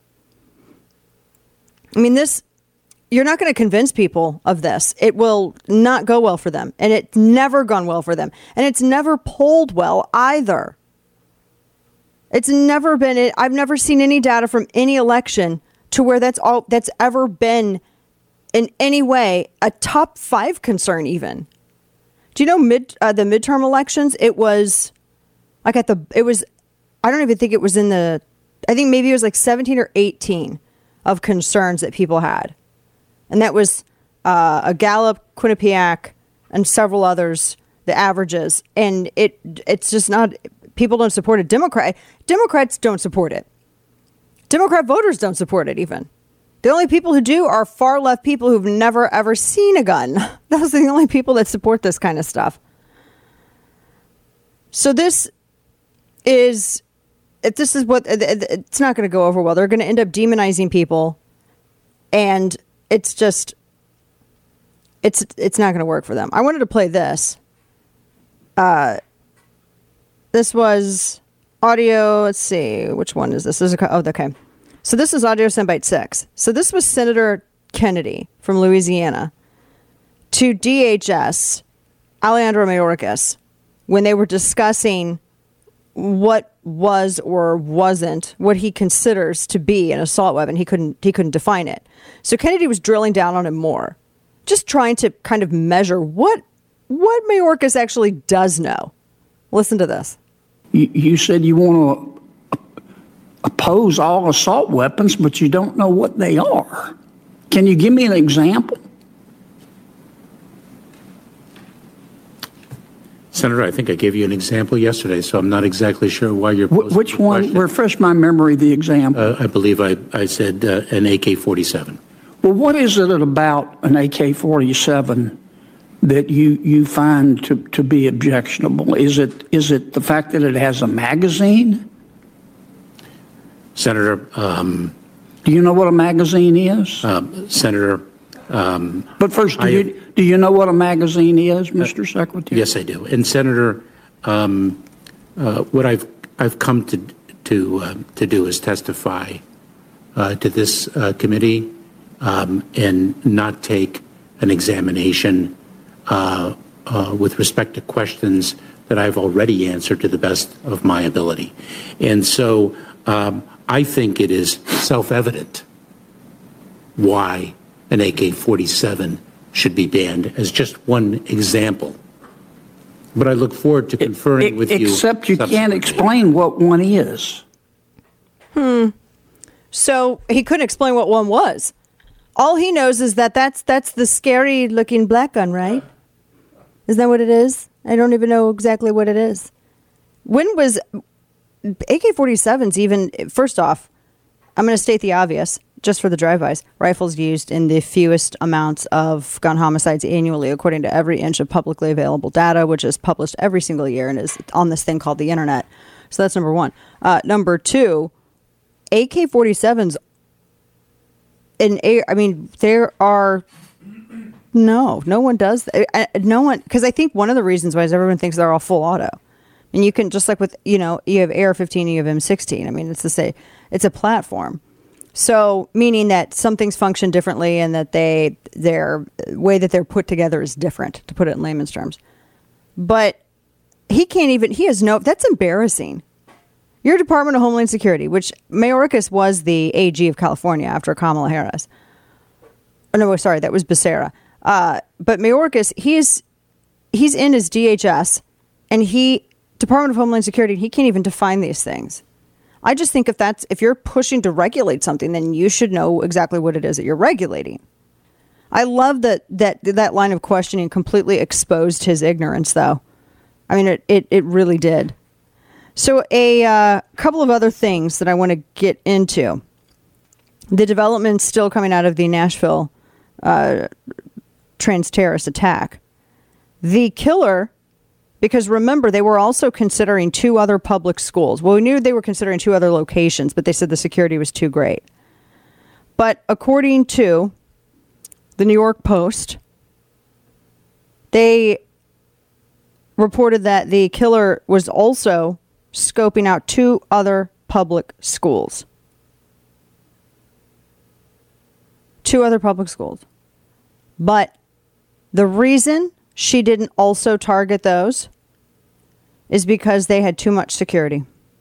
I mean, this, you're not going to convince people of this. It will not go well for them. And it's never gone well for them. And it's never polled well either. It's never been, it, I've never seen any data from any election to where that's all that's ever been in any way a top five concern even. Do you know mid uh, the midterm elections? It was like at the, it was, I don't even think it was in the, I think maybe it was like seventeen or eighteen of concerns that people had. And that was uh, a Gallup, Quinnipiac, and several others the averages, and it it's just not. People don't support it. Democrat Democrats don't support it. Democrat voters don't support it even. The only people who do are far left people who've never, ever seen a gun. Those are the only people that support this kind of stuff. So this is, if this is what, it's not going to go over well. They're going to end up demonizing people. And it's just, it's it's not going to work for them. I wanted to play this. Uh, this was audio. Let's see. Which one is this? This is a, oh, okay. So this is audio soundbite six. So this was Senator Kennedy from Louisiana to D H S, Alejandro Mayorkas, when they were discussing what was or wasn't what he considers to be an assault weapon. He couldn't he couldn't define it. So Kennedy was drilling down on him more, just trying to kind of measure what what Mayorkas actually does know. Listen to this. You, you said you want to oppose all assault weapons, but you don't know what they are. Can you give me an example? Senator, I think I gave you an example yesterday, so I'm not exactly sure why you're posing Wh- Which the one? question. Refresh my memory, the example. Uh, I believe I, I said uh, an A K forty-seven. Well, what is it about an A K forty-seven that you, you find to, to be objectionable? Is it is it the fact that it has a magazine? Senator, um, do you know what a magazine is? Um, Senator, um, but first, do I, you do you know what a magazine is, Mister Uh, Secretary? Yes, I do. And Senator, um, uh, what I've I've come to to uh, to do is testify uh, to this uh, committee um, and not take an examination uh, uh, with respect to questions that I've already answered to the best of my ability, and so. Um, I think it is self-evident why an A K forty-seven should be banned as just one example. But I look forward to conferring it, with except you. Except you can't explain what one is. Hmm. So he couldn't explain what one was. All he knows is that that's that's the scary looking black gun, right? Is that what it is? I don't even know exactly what it is. When was A K forty-sevens even, first off, I'm going to state the obvious, just for the drive-bys. Rifles used in the fewest amounts of gun homicides annually, according to every inch of publicly available data, which is published every single year and is on this thing called the internet. So that's number one. Uh, number two, A K forty-sevens, in a, I mean, there are, no, no one does. I, no one, because I think one of the reasons why is everyone thinks they're all full auto. And you can, just like with, you know, you have A R fifteen, you have M sixteen. I mean, it's the same, it's a platform. So meaning that some things function differently and that they, their way that they're put together is different, to put it in layman's terms. But he can't even, he has no, that's embarrassing. Your Department of Homeland Security, which Mayorkas was the A G of California after Kamala Harris. Oh, no, sorry, that was Becerra. Uh, but Mayorkas, he's, he's in his D H S and he, Department of Homeland Security, he can't even define these things. I just think if that's if you're pushing to regulate something, then you should know exactly what it is that you're regulating. I love that that that line of questioning completely exposed his ignorance, though. I mean, it it, it really did. So a uh, couple of other things that I want to get into. The developments still coming out of the Nashville uh, trans-terrorist attack. The killer... Because remember, they were also considering two other public schools. Well, we knew they were considering two other locations, but they said the security was too great. But according to the New York Post, they reported that the killer was also scoping out two other public schools. Two other public schools. But the reason she didn't also target those is because they had too much security.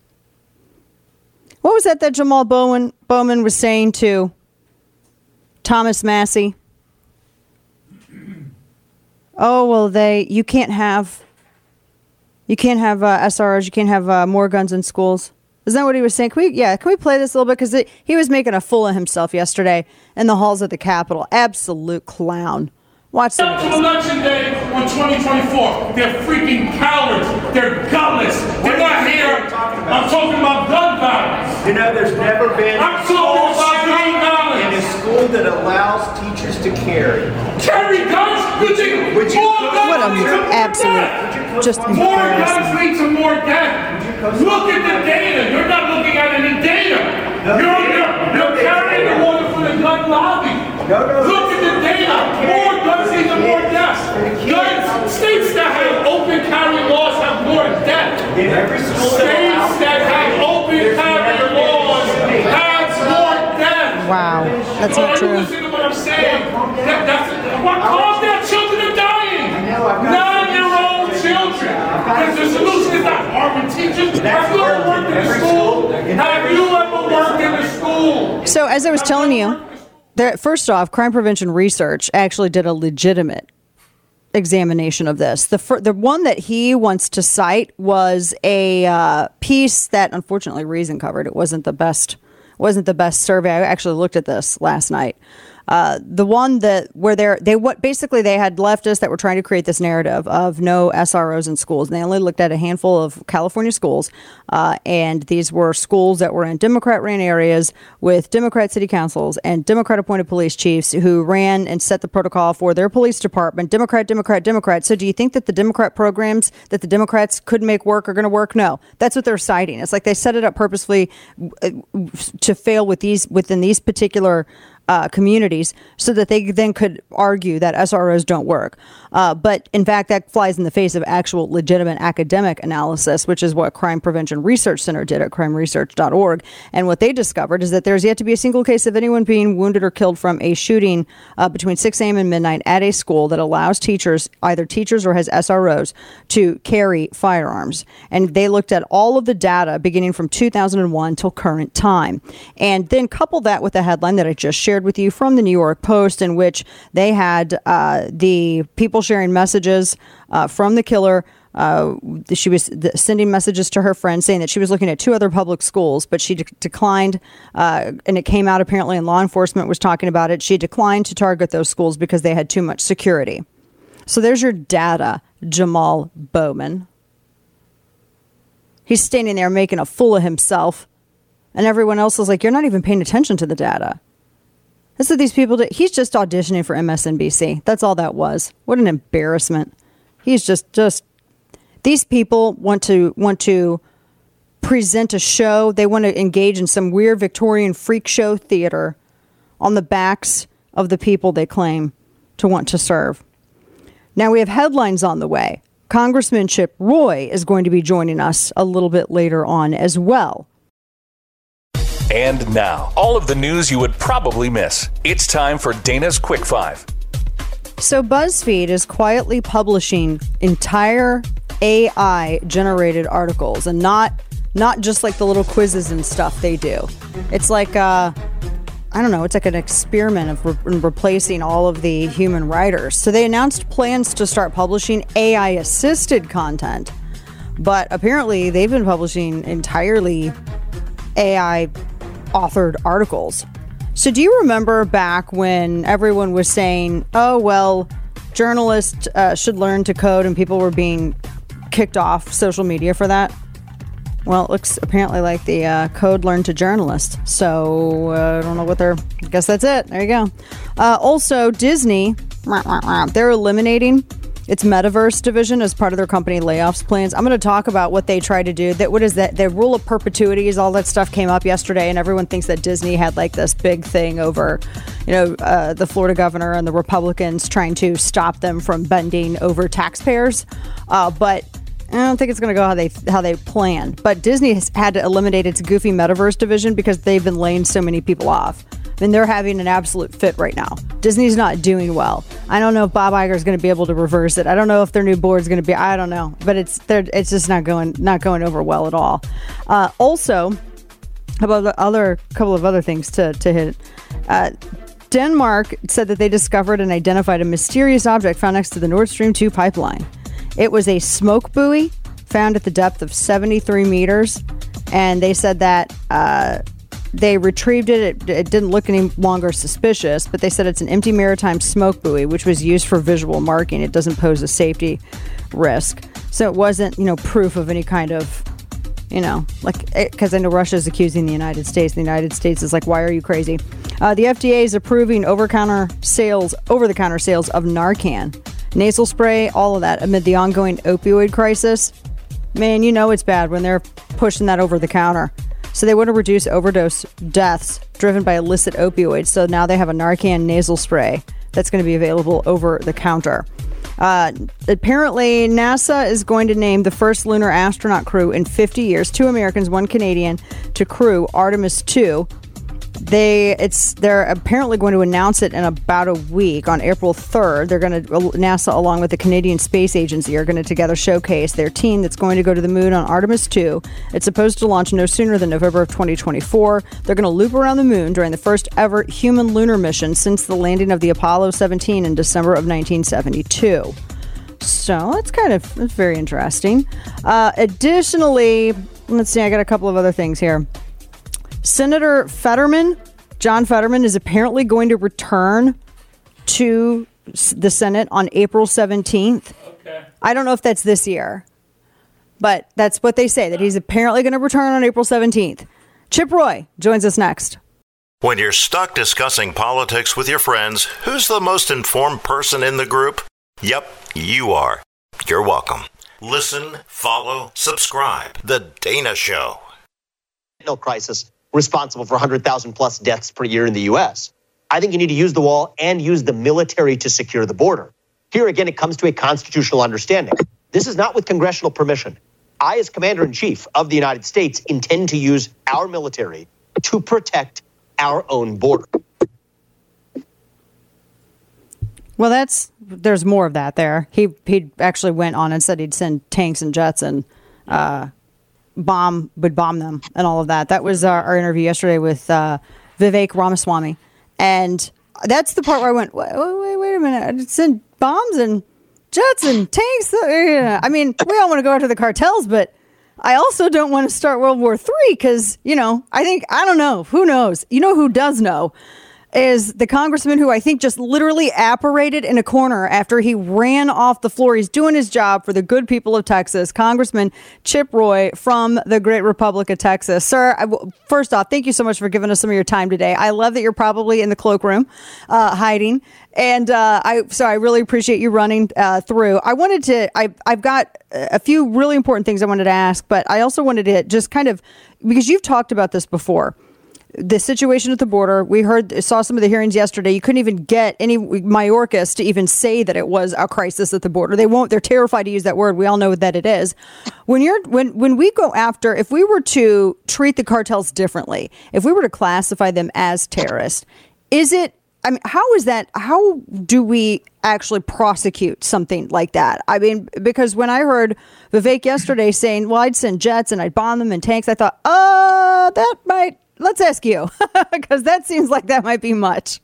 What was that that Jamal Bowman, Bowman was saying to Thomas Massie? Oh, well, they, you can't have, you can't have uh, S R Os, you can't have uh, more guns in schools. Isn't that what he was saying? Can we, yeah, can we play this a little bit? Because he was making a fool of himself yesterday in the halls of the Capitol. Absolute clown. Watch some of this. Election day, on twenty twenty-four. They're freaking cowards. They're gutless. They're not here. I'm talking about gun violence. You know, there's never been I'm talking about gun violence. in a school that allows teachers to carry. Carry guns? Would you, Would you more guns What an lead to more absolute, death. just More guns embarrassing. lead to more death. Look at the data. You're not looking at any data. You're, you're, you're carrying the water for the gun lobby. No, no. Look at the data. More guns lead to more deaths. Guns, states that have open carry laws have more deaths. In every school States that have open carry laws have more deaths. Wow, that's not Are you true. listening to what I'm saying? That, that's what calm down. Children are dying. Nine-year-old children. Because the solution is not arming teachers. Have you ever worked in a school? Have you ever worked in a school? So, as I was telling you, there, first off, Crime Prevention Research actually did a legitimate examination of this. The fir- the one that he wants to cite was a uh, piece that, unfortunately, Reason covered. It wasn't the best. Wasn't the best survey. I actually looked at this last night. Uh, the one that where they're, they what basically they had leftists that were trying to create this narrative of no S R Os in schools. And they only looked at a handful of California schools. Uh, and these were schools that were in Democrat ran areas with Democrat city councils and Democrat appointed police chiefs who ran and set the protocol for their police department. Democrat, Democrat, Democrat. So do you think that the Democrat programs that the Democrats couldn't make work are going to work? No, that's what they're citing. It's like they set it up purposefully to fail with these within these particular Uh, communities so that they then could argue that S R Os don't work. Uh, but in fact, that flies in the face of actual legitimate academic analysis, which is what Crime Prevention Research Center did at crime research dot org. And what they discovered is that there's yet to be a single case of anyone being wounded or killed from a shooting uh, between six a.m. and midnight at a school that allows teachers, either teachers or has S R Os, to carry firearms. And they looked at all of the data beginning from two thousand one till current time. And then couple that with the headline that I just shared with you from the New York Post, in which they had uh, the people sharing messages uh, from the killer. Uh, she was sending messages to her friends saying that she was looking at two other public schools, but she de- declined, uh, and it came out apparently, and law enforcement was talking about it. She declined to target those schools because they had too much security. So there's your data, Jamal Bowman. He's standing there making a fool of himself, and everyone else is like, you're not even paying attention to the data. That's what these people do. He's just auditioning for M S N B C. That's all that was. What an embarrassment. He's just, just, these people want to, want to present a show. They want to engage in some weird Victorian freak show theater on the backs of the people they claim to want to serve. Now we have headlines on the way. Congressman Chip Roy is going to be joining us a little bit later on as well. And now, all of the news you would probably miss. It's time for Dana's Quick Five. So BuzzFeed is quietly publishing entire A I-generated articles, and not not just like the little quizzes and stuff they do. It's like, uh, I don't know, it's like an experiment of re- replacing all of the human writers. So they announced plans to start publishing A I-assisted content, but apparently they've been publishing entirely A I authored articles. So do you remember back when everyone was saying, oh, well, journalists uh, should learn to code, and people were being kicked off social media for that? Well, it looks apparently like the uh, code learned to journalists. So uh, I don't know what they're, I guess that's it. There you go. Uh, also, Disney, they're eliminating its metaverse division as part of their company layoffs plans. I'm going to talk about what they try to do. That what is that? The rule of perpetuities, all that stuff came up yesterday, and everyone thinks that Disney had like this big thing over, you know, uh, the Florida governor and the Republicans trying to stop them from bending over taxpayers. Uh, but I don't think it's going to go how they how they plan. But Disney has had to eliminate its goofy metaverse division because they've been laying so many people off. I mean, they're having an absolute fit right now. Disney's not doing well. I don't know if Bob Iger is going to be able to reverse it. I don't know if their new board is going to be. I don't know, but it's it's just not going not going over well at all. Uh, also, how about the other couple of other things to to hit. Uh, Denmark said that they discovered and identified a mysterious object found next to the Nord Stream two pipeline. It was a smoke buoy found at the depth of seventy-three meters, and they said that. Uh, They retrieved it. it. It didn't look any longer suspicious, but they said it's an empty maritime smoke buoy, which was used for visual marking. It doesn't pose a safety risk. So it wasn't, you know, proof of any kind of, you know, like, because I know Russia is accusing the United States. The United States is like, why are you crazy? Uh, the F D A is approving over-counter sales, over-the-counter sales of Narcan, nasal spray, all of that amid the ongoing opioid crisis. Man, you know it's bad when they're pushing that over the counter. So they want to reduce overdose deaths driven by illicit opioids. So now they have a Narcan nasal spray that's going to be available over the counter. Uh, apparently, NASA is going to name the first lunar astronaut crew in fifty years, two Americans, one Canadian, to crew Artemis two. They, it's, they're apparently going to announce it in about a week on April third. They're going to, NASA, along with the Canadian Space Agency, are going to together showcase their team that's going to go to the moon on Artemis two. It's supposed to launch no sooner than November of twenty twenty-four. They're going to loop around the moon during the first ever human lunar mission since the landing of the Apollo seventeen in December of nineteen seventy-two. So it's kind of, it's very interesting. Uh, additionally, let's see, I got a couple of other things here. Senator Fetterman, John Fetterman, is apparently going to return to the Senate on April seventeenth. Okay. I don't know if that's this year, but that's what they say, that he's apparently going to return on April seventeenth. Chip Roy joins us next. When you're stuck discussing politics with your friends, who's the most informed person in the group? Yep, you are. You're welcome. Listen, follow, subscribe. The Dana Show. No crisis. Responsible for one hundred thousand plus deaths per year in the U S. I think you need to use the wall and use the military to secure the border. Here again, it comes to a constitutional understanding. This is not with congressional permission. I, as Commander-in-Chief of the United States, intend to use our military to protect our own border. Well, that's, there's more of that there. He he actually went on and said he'd send tanks and jets and uh bomb would bomb them and all of that. That was our, our interview yesterday with uh, Vivek Ramaswamy, and that's the part where I went, wait, wait, wait a minute, I'd send bombs and jets and tanks. I mean, we all want to go after the cartels, but I also don't want to start World War Three because, you know, I think, I don't know, who knows? You know who does know? Is the congressman who I think just literally apparated in a corner after he ran off the floor. He's doing his job for the good people of Texas. Congressman Chip Roy from the great Republic of Texas. Sir, I, first off, thank you so much for giving us some of your time today. I love that you're probably in the cloakroom uh, hiding. And uh, I so I really appreciate you running uh, through. I wanted to, I, I've got a few really important things I wanted to ask, but I also wanted to just kind of, because you've talked about this before. The situation at the border, we heard, saw some of the hearings yesterday. You couldn't even get any Mayorkas to even say that it was a crisis at the border. They won't. They're terrified to use that word. We all know that it is. When you're when when we go after, if we were to treat the cartels differently, if we were to classify them as terrorists, is it? I mean, how is that? How do we actually prosecute something like that? I mean, because when I heard Vivek yesterday saying, "Well, I'd send jets and I'd bomb them and tanks," I thought, "Uh, that might." Let's ask you, because that seems like that might be much.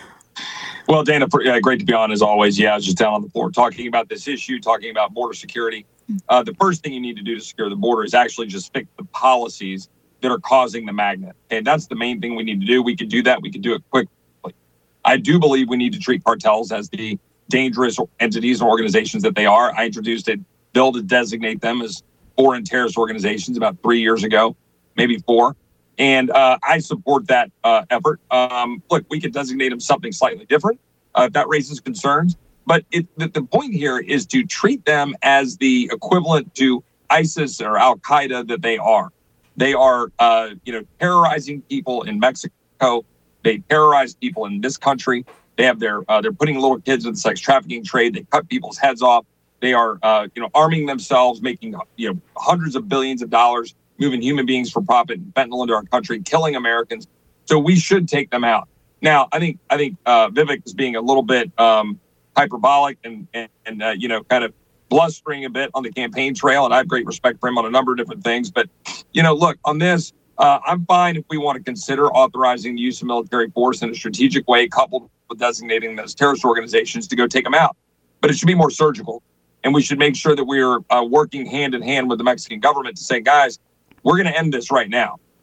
Well, Dana, uh, great to be on as always. Yeah, I was just down on the floor talking about this issue, talking about border security. Uh, the first thing you need to do to secure the border is actually just fix the policies that are causing the magnet. And that's the main thing we need to do. We could do that. We could do it quickly. I do believe we need to treat cartels as the dangerous entities and organizations that they are. I introduced a bill to designate them as foreign terrorist organizations about three years ago, maybe four. And uh, I support that uh, effort. Um, look, we could designate them something slightly different uh, if that raises concerns. But it, the, the point here is to treat them as the equivalent to ISIS or Al Qaeda that they are. They are, uh, you know, terrorizing people in Mexico. They terrorize people in this country. They have their, uh, they're putting little kids in the sex trafficking trade. They cut people's heads off. They are, uh, you know, arming themselves, making, you know, hundreds of billions of dollars, moving human beings for profit, fentanyl into our country, killing Americans. So we should take them out. Now, I think I think uh, Vivek is being a little bit um, hyperbolic and, and, and uh, you know, kind of blustering a bit on the campaign trail. And I have great respect for him on a number of different things. But, you know, look, on this, uh, I'm fine if we want to consider authorizing the use of military force in a strategic way, coupled with designating those terrorist organizations to go take them out. But it should be more surgical. And we should make sure that we're uh, working hand in hand with the Mexican government to say, guys, we're going to end this right now.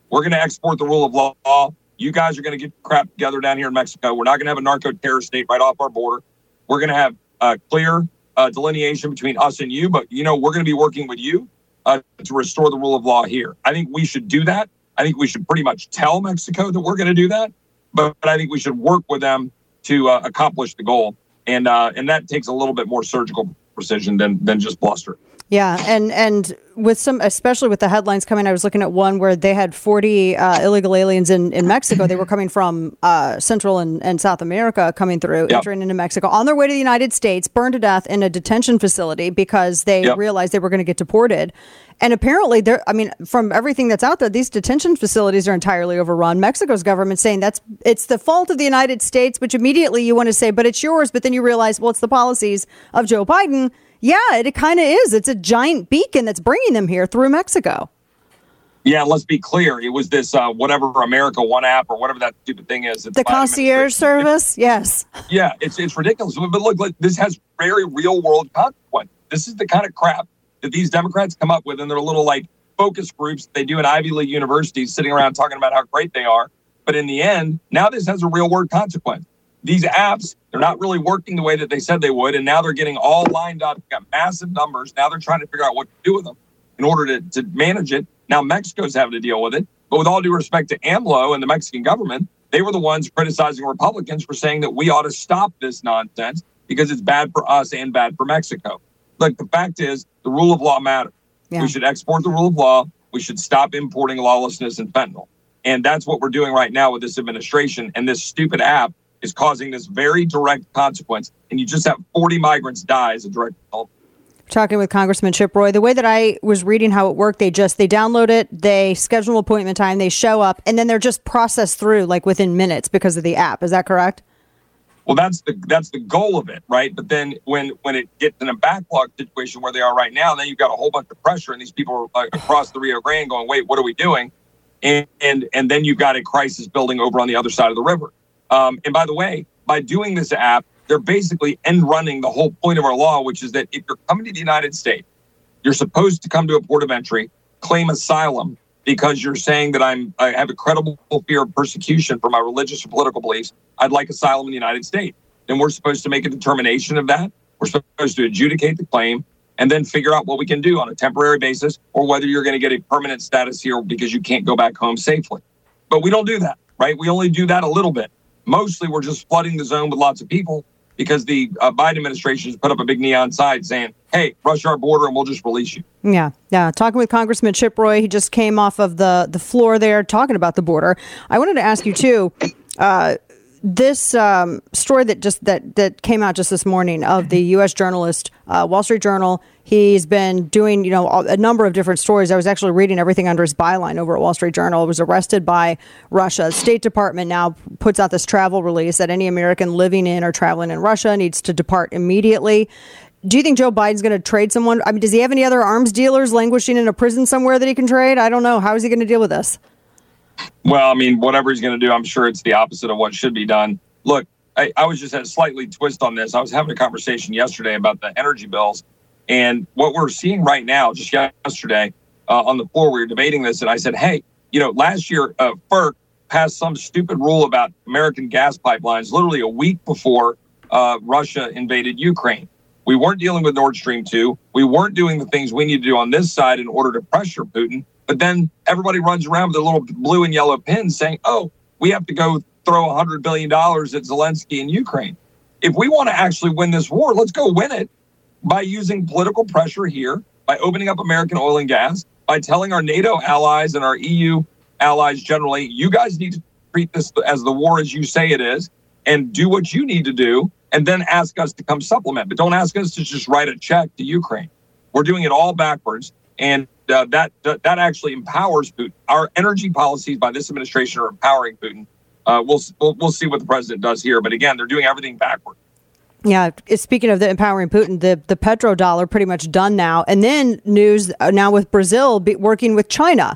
we're going to export the rule of law. You guys are going to get crap together down here in Mexico. We're not going to have a narco-terror state right off our border. We're going to have a clear uh, delineation between us and you, but, you know, we're going to be working with you uh, to restore the rule of law here. I think we should do that. I think we should pretty much tell Mexico that we're going to do that, but, but I think we should work with them to uh, accomplish the goal. And uh, and that takes a little bit more surgical precision than than just bluster. Yeah, and and with some, especially with the headlines coming, I was looking at one where they had forty uh, illegal aliens in, in Mexico. They were coming from uh, Central and, and South America, coming through, yep. entering into Mexico, on their way to the United States, burned to death in a detention facility because they yep. realized they were going to get deported. And apparently, there, I mean, from everything that's out there, these detention facilities are entirely overrun. Mexico's government saying that's it's the fault of the United States, which immediately you want to say, but it's yours. But then you realize, well, it's the policies of Joe Biden. Yeah, it, it kind of is. It's a giant beacon that's bringing them here through Mexico. Yeah, let's be clear. It was this uh, whatever America One app or whatever that stupid thing is. The concierge service? Yes. Yeah, it's it's ridiculous. But look, look, this has very real world consequences. This is the kind of crap that these Democrats come up with in their little like focus groups they do in Ivy League universities, sitting around talking about how great they are. But in the end, now this has a real world consequence. These apps, they're not really working the way that they said they would. And now they're getting all lined up, got massive numbers. Now they're trying to figure out what to do with them in order to, to manage it. Now Mexico's having to deal with it. But with all due respect to AMLO and the Mexican government, they were the ones criticizing Republicans for saying that we ought to stop this nonsense because it's bad for us and bad for Mexico. Look, the fact is the rule of law matters. Yeah. We should export the rule of law. We should stop importing lawlessness and fentanyl. And that's what we're doing right now with this administration. And this stupid app is causing this very direct consequence. And you just have forty migrants die as a direct result. Talking with Congressman Chip Roy, the way that I was reading how it worked, they just, they download it, they schedule an appointment time, they show up, and then they're just processed through like within minutes because of the app. Is that correct? Well, that's the that's the goal of it, right? But then when when it gets in a backlog situation where they are right now, then you've got a whole bunch of pressure, and these people are uh, across the Rio Grande going, wait, what are we doing? And, and, and then you've got a crisis building over on the other side of the river. Um, and by the way, by doing this app, they're basically end running the whole point of our law, which is that if you're coming to the United States, you're supposed to come to a port of entry, claim asylum because you're saying that I'm I have a credible fear of persecution for my religious or political beliefs. I'd like asylum in the United States. Then we're supposed to make a determination of that. We're supposed to adjudicate the claim and then figure out what we can do on a temporary basis or whether you're going to get a permanent status here because you can't go back home safely. But we don't do that, right? We only do that a little bit. Mostly we're just flooding the zone with lots of people because the uh, Biden administration has put up a big neon sign saying, hey, rush our border and we'll just release you. Yeah, yeah. Talking with Congressman Chip Roy, he just came off of the, the floor there talking about the border. I wanted to ask you, too, uh, this um, story that just that, that came out just this morning of the U S journalist, uh, Wall Street Journal. He's been doing, you know, a number of different stories. I was actually reading everything under his byline over at Wall Street Journal. He was arrested by Russia. The State Department now puts out this travel release that any American living in or traveling in Russia needs to depart immediately. Do you think Joe Biden's going to trade someone? I mean, does he have any other arms dealers languishing in a prison somewhere that he can trade? I don't know. How is he going to deal with this? Well, I mean, whatever he's going to do, I'm sure it's the opposite of what should be done. Look, I, I was just at a slightly twist on this. I was having a conversation yesterday about the energy bills. And what we're seeing right now, just yesterday uh, on the floor, we were debating this. And I said, hey, you know, last year, uh, FERC passed some stupid rule about American gas pipelines literally a week before uh, Russia invaded Ukraine. We weren't dealing with Nord Stream two. We weren't doing the things we need to do on this side in order to pressure Putin. But then everybody runs around with a little blue and yellow pin saying, oh, we have to go throw one hundred billion dollars at Zelensky in Ukraine. If we want to actually win this war, let's go win it by using political pressure here, by opening up American oil and gas, by telling our NATO allies and our E U allies generally, you guys need to treat this as the war as you say it is and do what you need to do, and then ask us to come supplement. But don't ask us to just write a check to Ukraine. We're doing it all backwards. And uh, that that actually empowers Putin. Our energy policies by this administration are empowering Putin. Uh, we'll, we'll we'll see what the president does here. But again, they're doing everything backward. Yeah. Speaking of the empowering Putin, the, the petrodollar pretty much done now. And then news now with Brazil be working with China.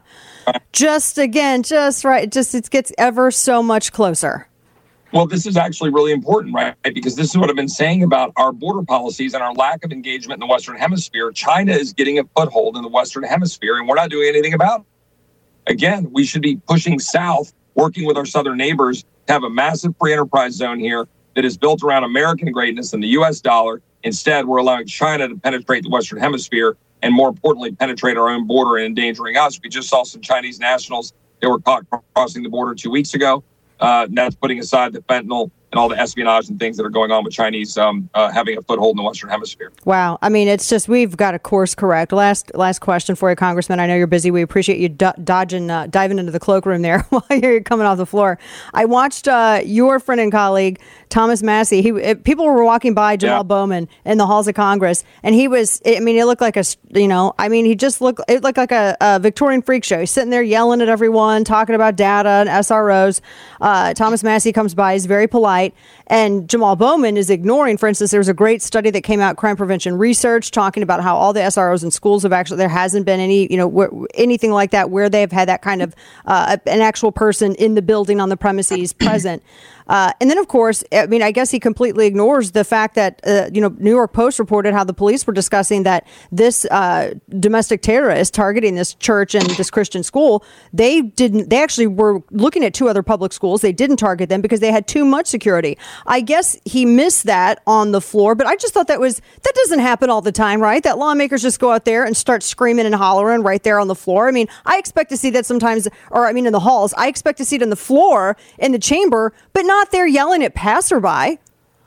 Just again, just right. Just it gets ever so much closer. Well, this is actually really important, right? Because this is what I've been saying about our border policies and our lack of engagement in the Western Hemisphere. China is getting a foothold in the Western Hemisphere, and we're not doing anything about it. again, we should be pushing south, working with our southern neighbors to have a massive free enterprise zone here that is built around American greatness and the U S dollar. Instead, we're allowing China to penetrate the Western Hemisphere and, more importantly, penetrate our own border and endangering us. We just saw some Chinese nationals that were caught crossing the border two weeks ago. Uh, that's putting aside the fentanyl and all the espionage and things that are going on with Chinese um, uh, having a foothold in the Western Hemisphere. Wow. I mean, it's just, we've got to course correct. Last last question for you, Congressman. I know you're busy. We appreciate you do- dodging, uh, diving into the cloakroom there while you're coming off the floor. I watched uh, your friend and colleague, Thomas Massie. He it, People were walking by Jamal yeah. Bowman in the halls of Congress, and he was, I mean, it looked like a, you know, I mean, he just looked, it looked like a, a Victorian freak show. He's sitting there yelling at everyone, talking about data and S R Os. Uh, Thomas Massie comes by. He's very polite. And Jamal Bowman is ignoring, for instance, there was a great study that came out, Crime Prevention Research, talking about how all the S R Os in schools have actually, there hasn't been any, you know, wh- anything like that where they've had that kind of, uh, an actual person in the building on the premises present. Uh, and then, of course, I mean, I guess he completely ignores the fact that, uh, you know, New York Post reported how the police were discussing that this uh, domestic terrorist targeting this church and this Christian school, they didn't, they actually were looking at two other public schools. They didn't target them because they had too much security. I guess he missed that on the floor, but I just thought that was, that doesn't happen all the time, right? That lawmakers just go out there and start screaming and hollering right there on the floor. I mean, I expect to see that sometimes, or I mean, in the halls, I expect to see it on the floor in the chamber, but not not there yelling at passerby.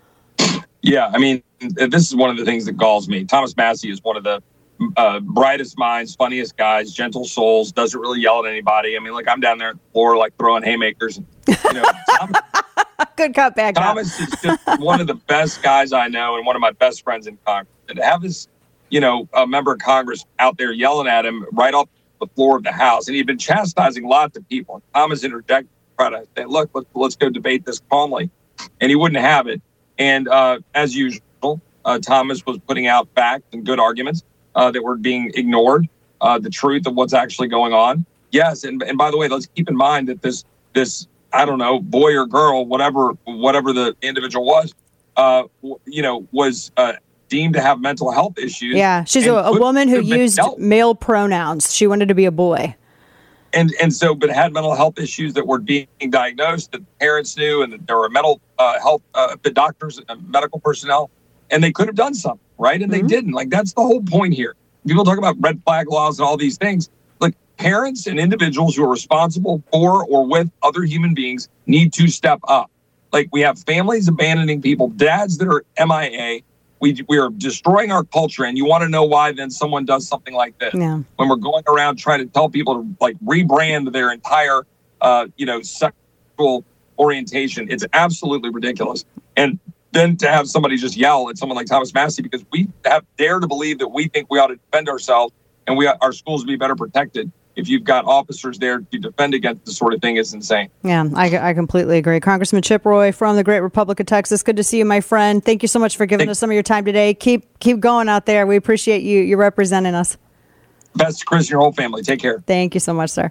Yeah, I mean, this is one of the things that galls me. Thomas Massie is one of the uh, brightest minds, funniest guys, gentle souls, doesn't really yell at anybody. I mean, like, I'm down there at the floor, like, throwing haymakers. And, you know, Thomas, Good cut back. Thomas is just one of the best guys I know and one of my best friends in Congress. And to have this, you know, a member of Congress out there yelling at him right off the floor of the House, and he'd been chastising lots of people. And Thomas interjected, try to say, look, let's, let's go debate this calmly. And he wouldn't have it. And uh, as usual, uh, Thomas was putting out facts and good arguments uh, that were being ignored, uh, the truth of what's actually going on. Yes, and, and by the way, let's keep in mind that this, this I don't know, boy or girl, whatever whatever the individual was, uh, you know, was uh, deemed to have mental health issues. Yeah, she's a, a woman who used dealt. male pronouns. She wanted to be a boy. And and so, but had mental health issues that were being diagnosed, that parents knew, and that there were mental uh, health, uh, the doctors, and medical personnel, and they could have done something, right? And mm-hmm. they didn't. Like, that's the whole point here. People talk about red flag laws and all these things. Like, parents and individuals who are responsible for or with other human beings need to step up. Like, we have families abandoning people, dads that are M I A. We we are destroying our culture, and you want to know why then someone does something like this. Yeah. When we're going around trying to tell people to, like, rebrand their entire, uh, you know, sexual orientation, it's absolutely ridiculous. And then to have somebody just yell at someone like Thomas Massie because we have dare to believe that we think we ought to defend ourselves and we our schools would be better protected if you've got officers there to defend against this sort of thing is insane. Yeah, I, I completely agree. Congressman Chip Roy from the Great Republic of Texas. Good to see you, my friend. Thank you so much for giving Thank us some of your time today. Keep keep going out there. We appreciate you you representing us. Best, Chris, and your whole family. Take care. Thank you so much, sir.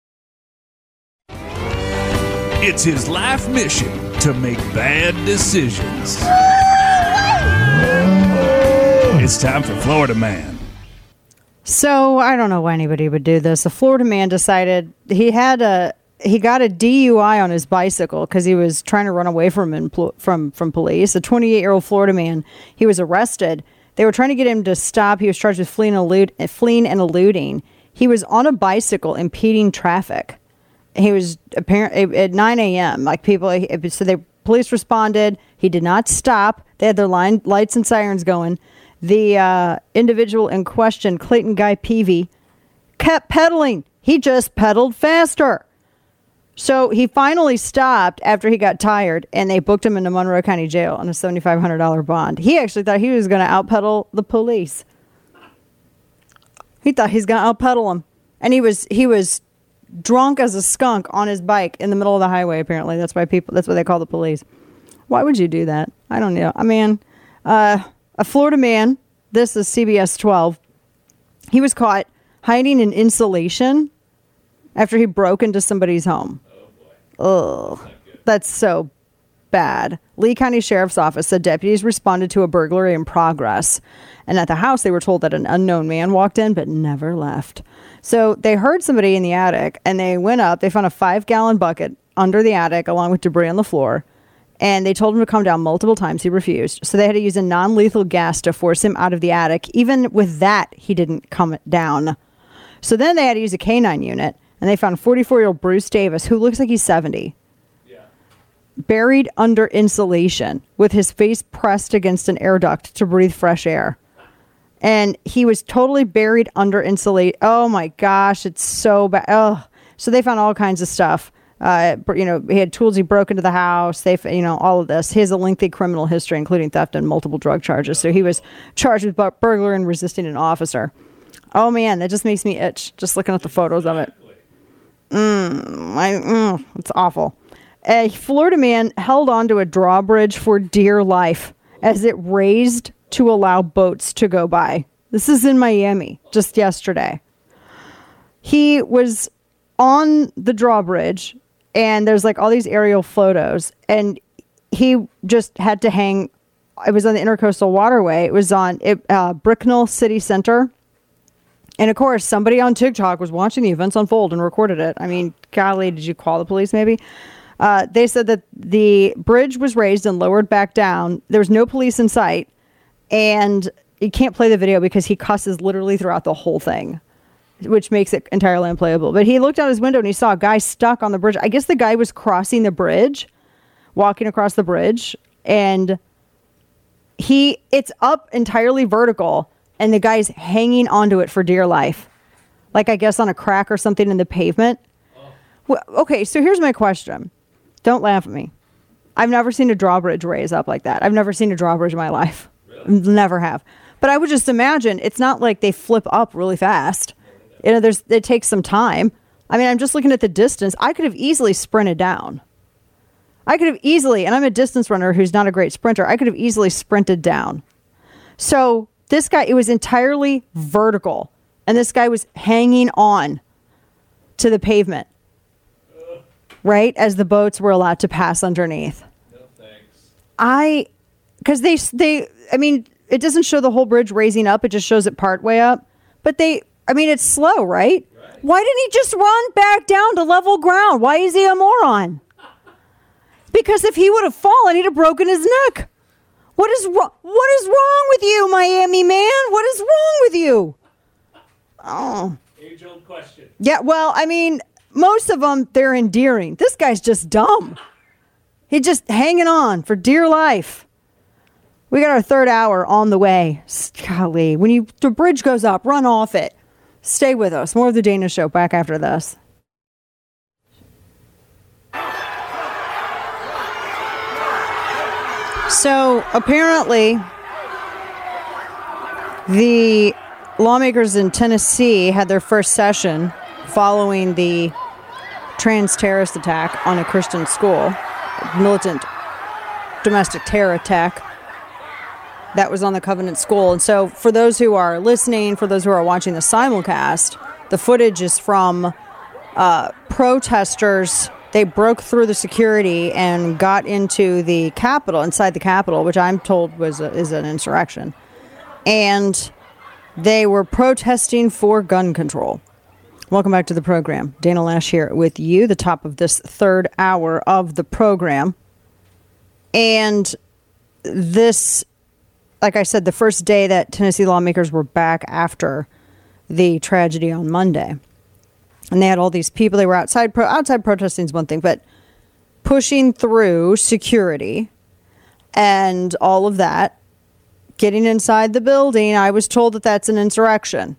It's his life mission to make bad decisions. It's time for Florida Man. So I don't know why anybody would do this. A Florida man decided he had a he got a D U I on his bicycle because he was trying to run away from from from police. A twenty-eight-year-old Florida man. He was arrested. They were trying to get him to stop. He was charged with fleeing, elude, fleeing and eluding. He was on a bicycle impeding traffic. He was apparently at nine a.m. Like people, so the police responded. He did not stop. They had their line lights and sirens going. The uh, individual in question, Clayton Guy Peavy, kept pedaling. He just pedaled faster. So he finally stopped after he got tired, and they booked him into Monroe County Jail on a seven thousand five hundred dollars bond. He actually thought he was going to outpedal the police. He thought he's going to outpedal them. And he was he was drunk as a skunk on his bike in the middle of the highway, apparently. That's why people. That's what they call the police. Why would you do that? I don't know. I mean... Uh, A Florida man, this is C B S twelve, he was caught hiding in insulation after he broke into somebody's home. Oh, boy. Ugh. That's so bad. Lee County Sheriff's Office said deputies responded to a burglary in progress. And at the house, they were told that an unknown man walked in but never left. So they heard somebody in the attic, and they went up. They found a five-gallon bucket under the attic along with debris on the floor. And they told him to come down multiple times. He refused. So they had to use a non-lethal gas to force him out of the attic. Even with that, he didn't come down. So then they had to use a K nine unit. And they found forty-four-year-old Bruce Davis, who looks like he's seventy. Buried under insulation with his face pressed against an air duct to breathe fresh air. And he was totally buried under insulation. Oh my gosh, it's so bad. Oh, so they found all kinds of stuff. Uh, you know, he had tools. He broke into the house. They, you know, all of this. He has a lengthy criminal history, including theft and multiple drug charges. So he was charged with burglary and resisting an officer. Oh man, that just makes me itch just looking at the photos of it. Mm, I, mm, it's awful. A Florida man held onto a drawbridge for dear life as it raised to allow boats to go by. This is in Miami just yesterday. He was on the drawbridge, and there's like all these aerial photos, and he just had to hang. It was on the Intercoastal Waterway. It was on it, uh, Bricknell City Center. And of course, somebody on TikTok was watching the events unfold and recorded it. I mean, golly, did you call the police maybe? Uh, they said that the bridge was raised and lowered back down. There was no police in sight. And you can't play the video because he cusses literally throughout the whole thing, which makes it entirely unplayable. But he looked out his window and he saw a guy stuck on the bridge. I guess the guy was crossing the bridge, walking across the bridge. And he, it's up entirely vertical. And the guy's hanging onto it for dear life. Like, I guess on a crack or something in the pavement. Well, okay, so here's my question. Don't laugh at me. I've never seen a drawbridge raise up like that. I've never seen a drawbridge in my life. Really? Never have. But I would just imagine it's not like they flip up really fast. You know, there's it takes some time. I mean, I'm just looking at the distance. I could have easily sprinted down. I could have easily, and I'm a distance runner who's not a great sprinter, I could have easily sprinted down. So this guy, it was entirely vertical. And this guy was hanging on to the pavement. Right? As the boats were allowed to pass underneath. No thanks. I, because they, they, I mean, it doesn't show the whole bridge raising up. It just shows it part way up. But they, I mean, it's slow, right? right? Why didn't he just run back down to level ground? Why is he a moron? Because if he would have fallen, he'd have broken his neck. What is wrong? What is wrong with you, Miami man? What is wrong with you? Oh. Age-old question. Yeah, well, I mean, most of them, they're endearing. This guy's just dumb. He's just hanging on for dear life. We got our third hour on the way. Golly, when you the bridge goes up, run off it. Stay with us. More of the Dana Show back after this. So apparently, the lawmakers in Tennessee had their first session following the trans-terrorist attack on a Christian school, militant domestic terror attack that was on the Covenant School. And so for those who are listening, for those who are watching the simulcast, the footage is from uh, protesters. They broke through the security and got into the Capitol, inside the Capitol, which I'm told was a, is an insurrection. And they were protesting for gun control. Welcome back to the program. Dana Loesch here with you, the top of this third hour of the program. And this, like I said, the first day that Tennessee lawmakers were back after the tragedy on Monday. And they had all these people. They were outside. Pro- outside protesting is one thing, but pushing through security and all of that, getting inside the building, I was told that that's an insurrection.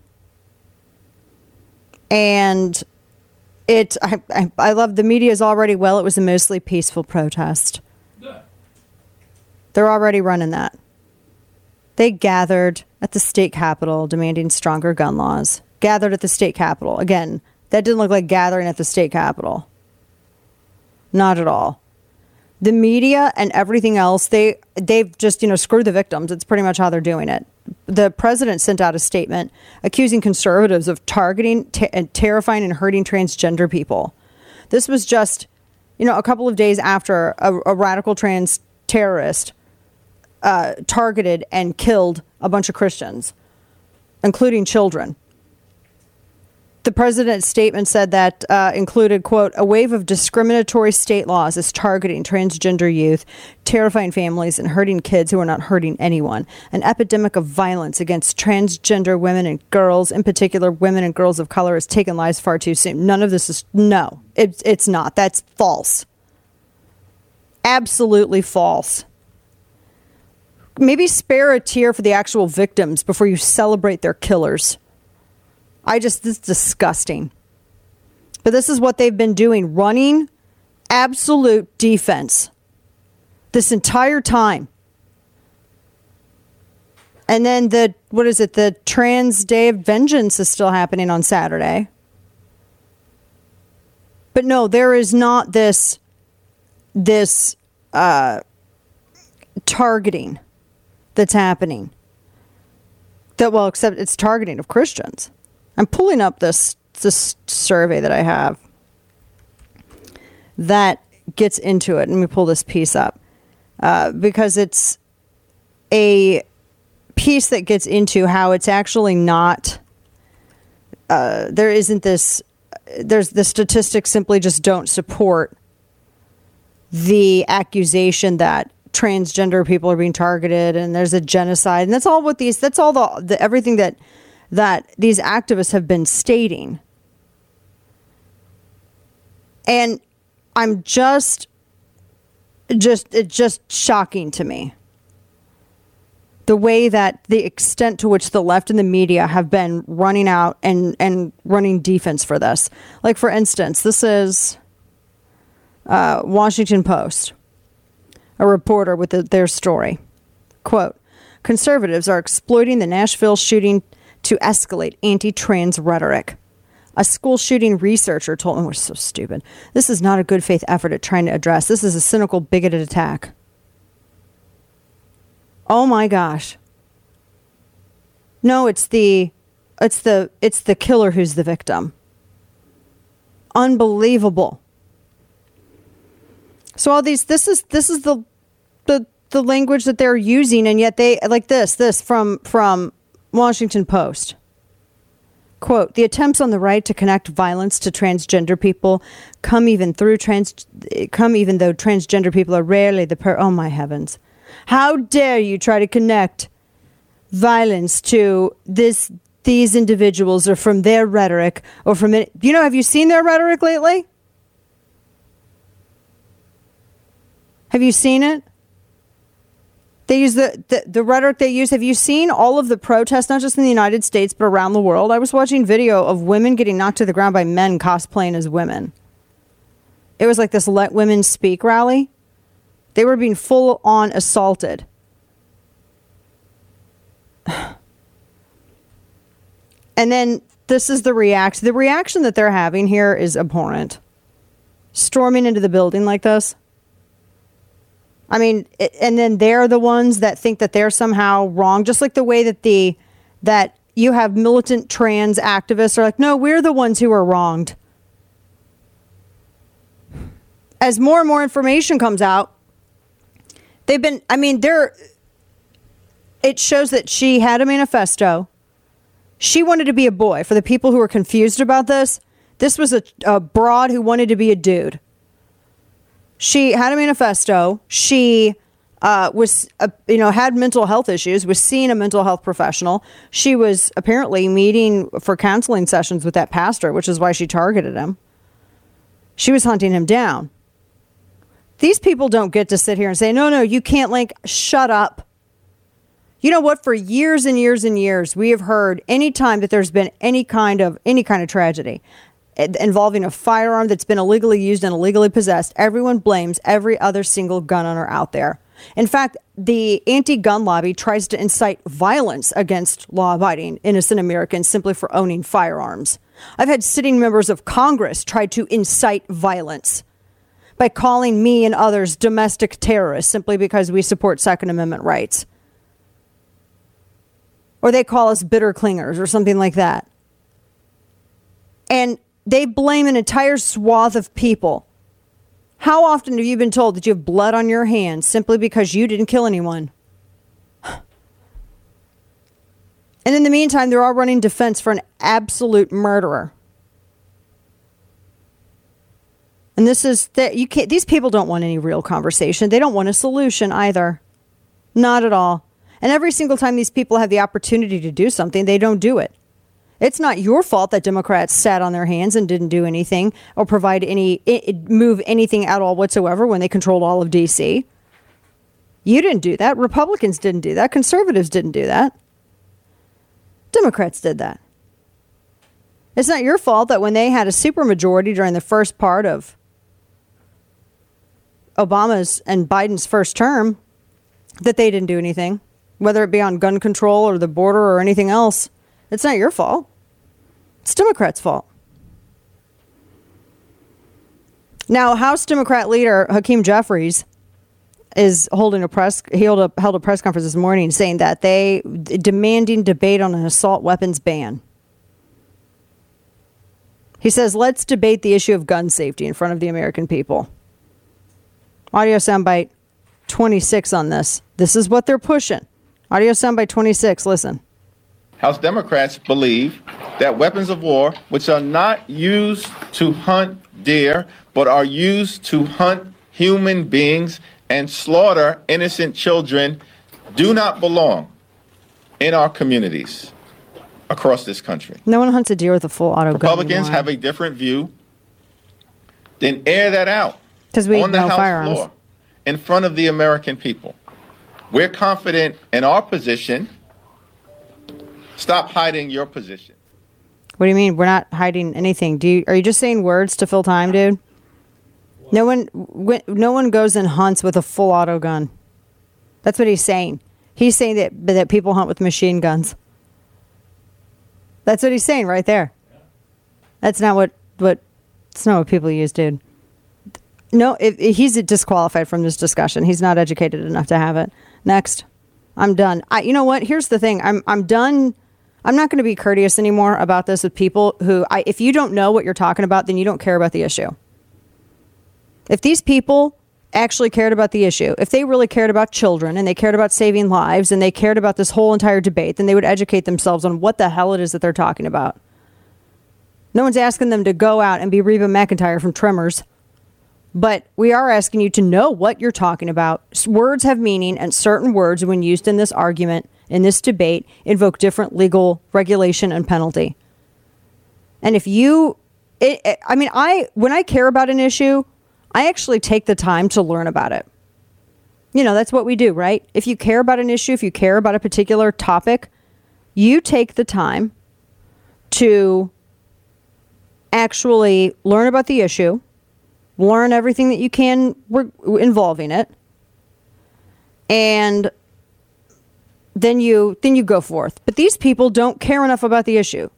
And it, I, I, I love the media is already, well, it was a mostly peaceful protest. Yeah. They're already running that. They gathered at the state capitol demanding stronger gun laws. Gathered at the state capitol. Again, that didn't look like gathering at the state capitol. Not at all. The media and everything else, they, they've just, you know, screwed the victims. It's pretty much how they're doing it. The president sent out a statement accusing conservatives of targeting, t- and terrifying and hurting transgender people. This was just you know, a couple of days after a, a radical trans terrorist uh, targeted and killed a bunch of Christians, including children. The president's statement said that uh, included, quote, a wave of discriminatory state laws is targeting transgender youth, terrifying families, and hurting kids who are not hurting anyone. An epidemic of violence against transgender women and girls, in particular women and girls of color, has taken lives far too soon. None of this is, no, it, it's not. That's false. Absolutely false. Maybe spare a tear for the actual victims before you celebrate their killers. I just, this is disgusting. But this is what they've been doing, running absolute defense this entire time. And then the, what is it, the Trans Day of Vengeance is still happening on Saturday. But no, there is not this, this uh, targeting that's happening. That, well, except it's targeting of Christians. I'm pulling up this this survey that I have that gets into it. Let me pull this piece up uh, because it's a piece that gets into how it's actually not. Uh, there isn't this. There's the statistics simply just don't support the accusation that transgender people are being targeted and there's a genocide, and that's all what these. That's all the, the everything that. that these activists have been stating. And I'm just, just, it's just shocking to me. The way that the extent to which the left and the media have been running out and, and running defense for this. Like, for instance, this is uh, Washington Post, a reporter with the, their story. Quote, conservatives are exploiting the Nashville shooting to escalate anti-trans rhetoric. A school shooting researcher told me, we're so stupid. This is not a good faith effort at trying to address. This is a cynical, bigoted attack. Oh my gosh. No, it's the, it's the, it's the killer who's the victim. Unbelievable. So all these, this is, this is the, the, the language that they're using, and yet they, like this, this from, from, Washington Post. Quote, the attempts on the right to connect violence to transgender people come even through trans come even though transgender people are rarely the per oh my heavens. How dare you try to connect violence to this these individuals or from their rhetoric or from it, you know, have you seen their rhetoric lately? Have you seen it? They use the, the, the rhetoric they use. Have you seen all of the protests, not just in the United States, but around the world? I was watching video of women getting knocked to the ground by men cosplaying as women. It was like this Let Women Speak rally. They were being full on assaulted. And then this is the reaction. The reaction that they're having here is abhorrent. Storming into the building like this. I mean, it, and then they're the ones that think that they're somehow wrong, just like the way that the that you have militant trans activists are like, no, we're the ones who are wronged. As more and more information comes out, they've been, I mean, they're, it shows that she had a manifesto. She wanted to be a boy. For the people who are confused about this, this was a, a broad who wanted to be a dude. She had a manifesto. She uh, was, uh, you know, had mental health issues, was seeing a mental health professional. She was apparently meeting for counseling sessions with that pastor, which is why she targeted him. She was hunting him down. These people don't get to sit here and say, no, no, you can't link. Shut up. You know what? For years and years and years, we have heard any time that there's been any kind of any kind of tragedy involving a firearm that's been illegally used and illegally possessed, everyone blames every other single gun owner out there. In fact, the anti-gun lobby tries to incite violence against law-abiding innocent Americans simply for owning firearms. I've had sitting members of Congress try to incite violence by calling me and others domestic terrorists simply because we support Second Amendment rights. Or they call us bitter clingers or something like that. And they blame an entire swath of people How often have you been told that you have blood on your hands simply because you didn't kill anyone? And in the meantime, they're all running defense for an absolute murderer. And this is that you can't, these people don't want any real conversation. They don't want a solution either. Not at all. And every single time these people have the opportunity to do something, they don't do it. It's not your fault that Democrats sat on their hands and didn't do anything or provide any, move anything at all whatsoever when they controlled all of D C. You didn't do that. Republicans didn't do that. Conservatives didn't do that. Democrats did that. It's not your fault that when they had a supermajority during the first part of Obama's and Biden's first term, that they didn't do anything, whether it be on gun control or the border or anything else. It's not your fault. It's Democrats' fault. Now, House Democrat leader Hakeem Jeffries is holding a press, he held a, held a press conference this morning saying that they demanding debate on an assault weapons ban. He says, let's debate the issue of gun safety in front of the American people. Audio soundbite twenty-six on this. This is what they're pushing. Audio soundbite twenty-six. Listen. House Democrats believe that weapons of war, which are not used to hunt deer, but are used to hunt human beings and slaughter innocent children, do not belong in our communities across this country. No one hunts a deer with a full auto gun. Republicans have a different view. Then air that out we on the know House firearms. floor in front of the American people. We're confident in our position. Stop hiding your position. What do you mean? We're not hiding anything. Do you, are you just saying words to fill time, dude? No one, no one goes and hunts with a full auto gun. That's what he's saying. He's saying that that people hunt with machine guns. That's what he's saying right there. That's not what what. It's not what people use, dude. No, if, if he's disqualified from this discussion. He's not educated enough to have it. Next, I'm done. I, you know what? Here's the thing. I'm I'm done. I'm not going to be courteous anymore about this with people who, I, if you don't know what you're talking about, then you don't care about the issue. If these people actually cared about the issue, if they really cared about children and they cared about saving lives and they cared about this whole entire debate, then they would educate themselves on what the hell it is that they're talking about. No one's asking them to go out and be Reba McEntire from Tremors. But we are asking you to know what you're talking about. Words have meaning, and certain words, when used in this argument, in this debate, invoke different legal regulation and penalty. And if you, it, it, I mean, I when I care about an issue, I actually take the time to learn about it. You know, that's what we do, right? If you care about an issue, if you care about a particular topic, you take the time to actually learn about the issue, learn everything that you can re- involving it, and then you then you go forth. But these people don't care enough about the issue.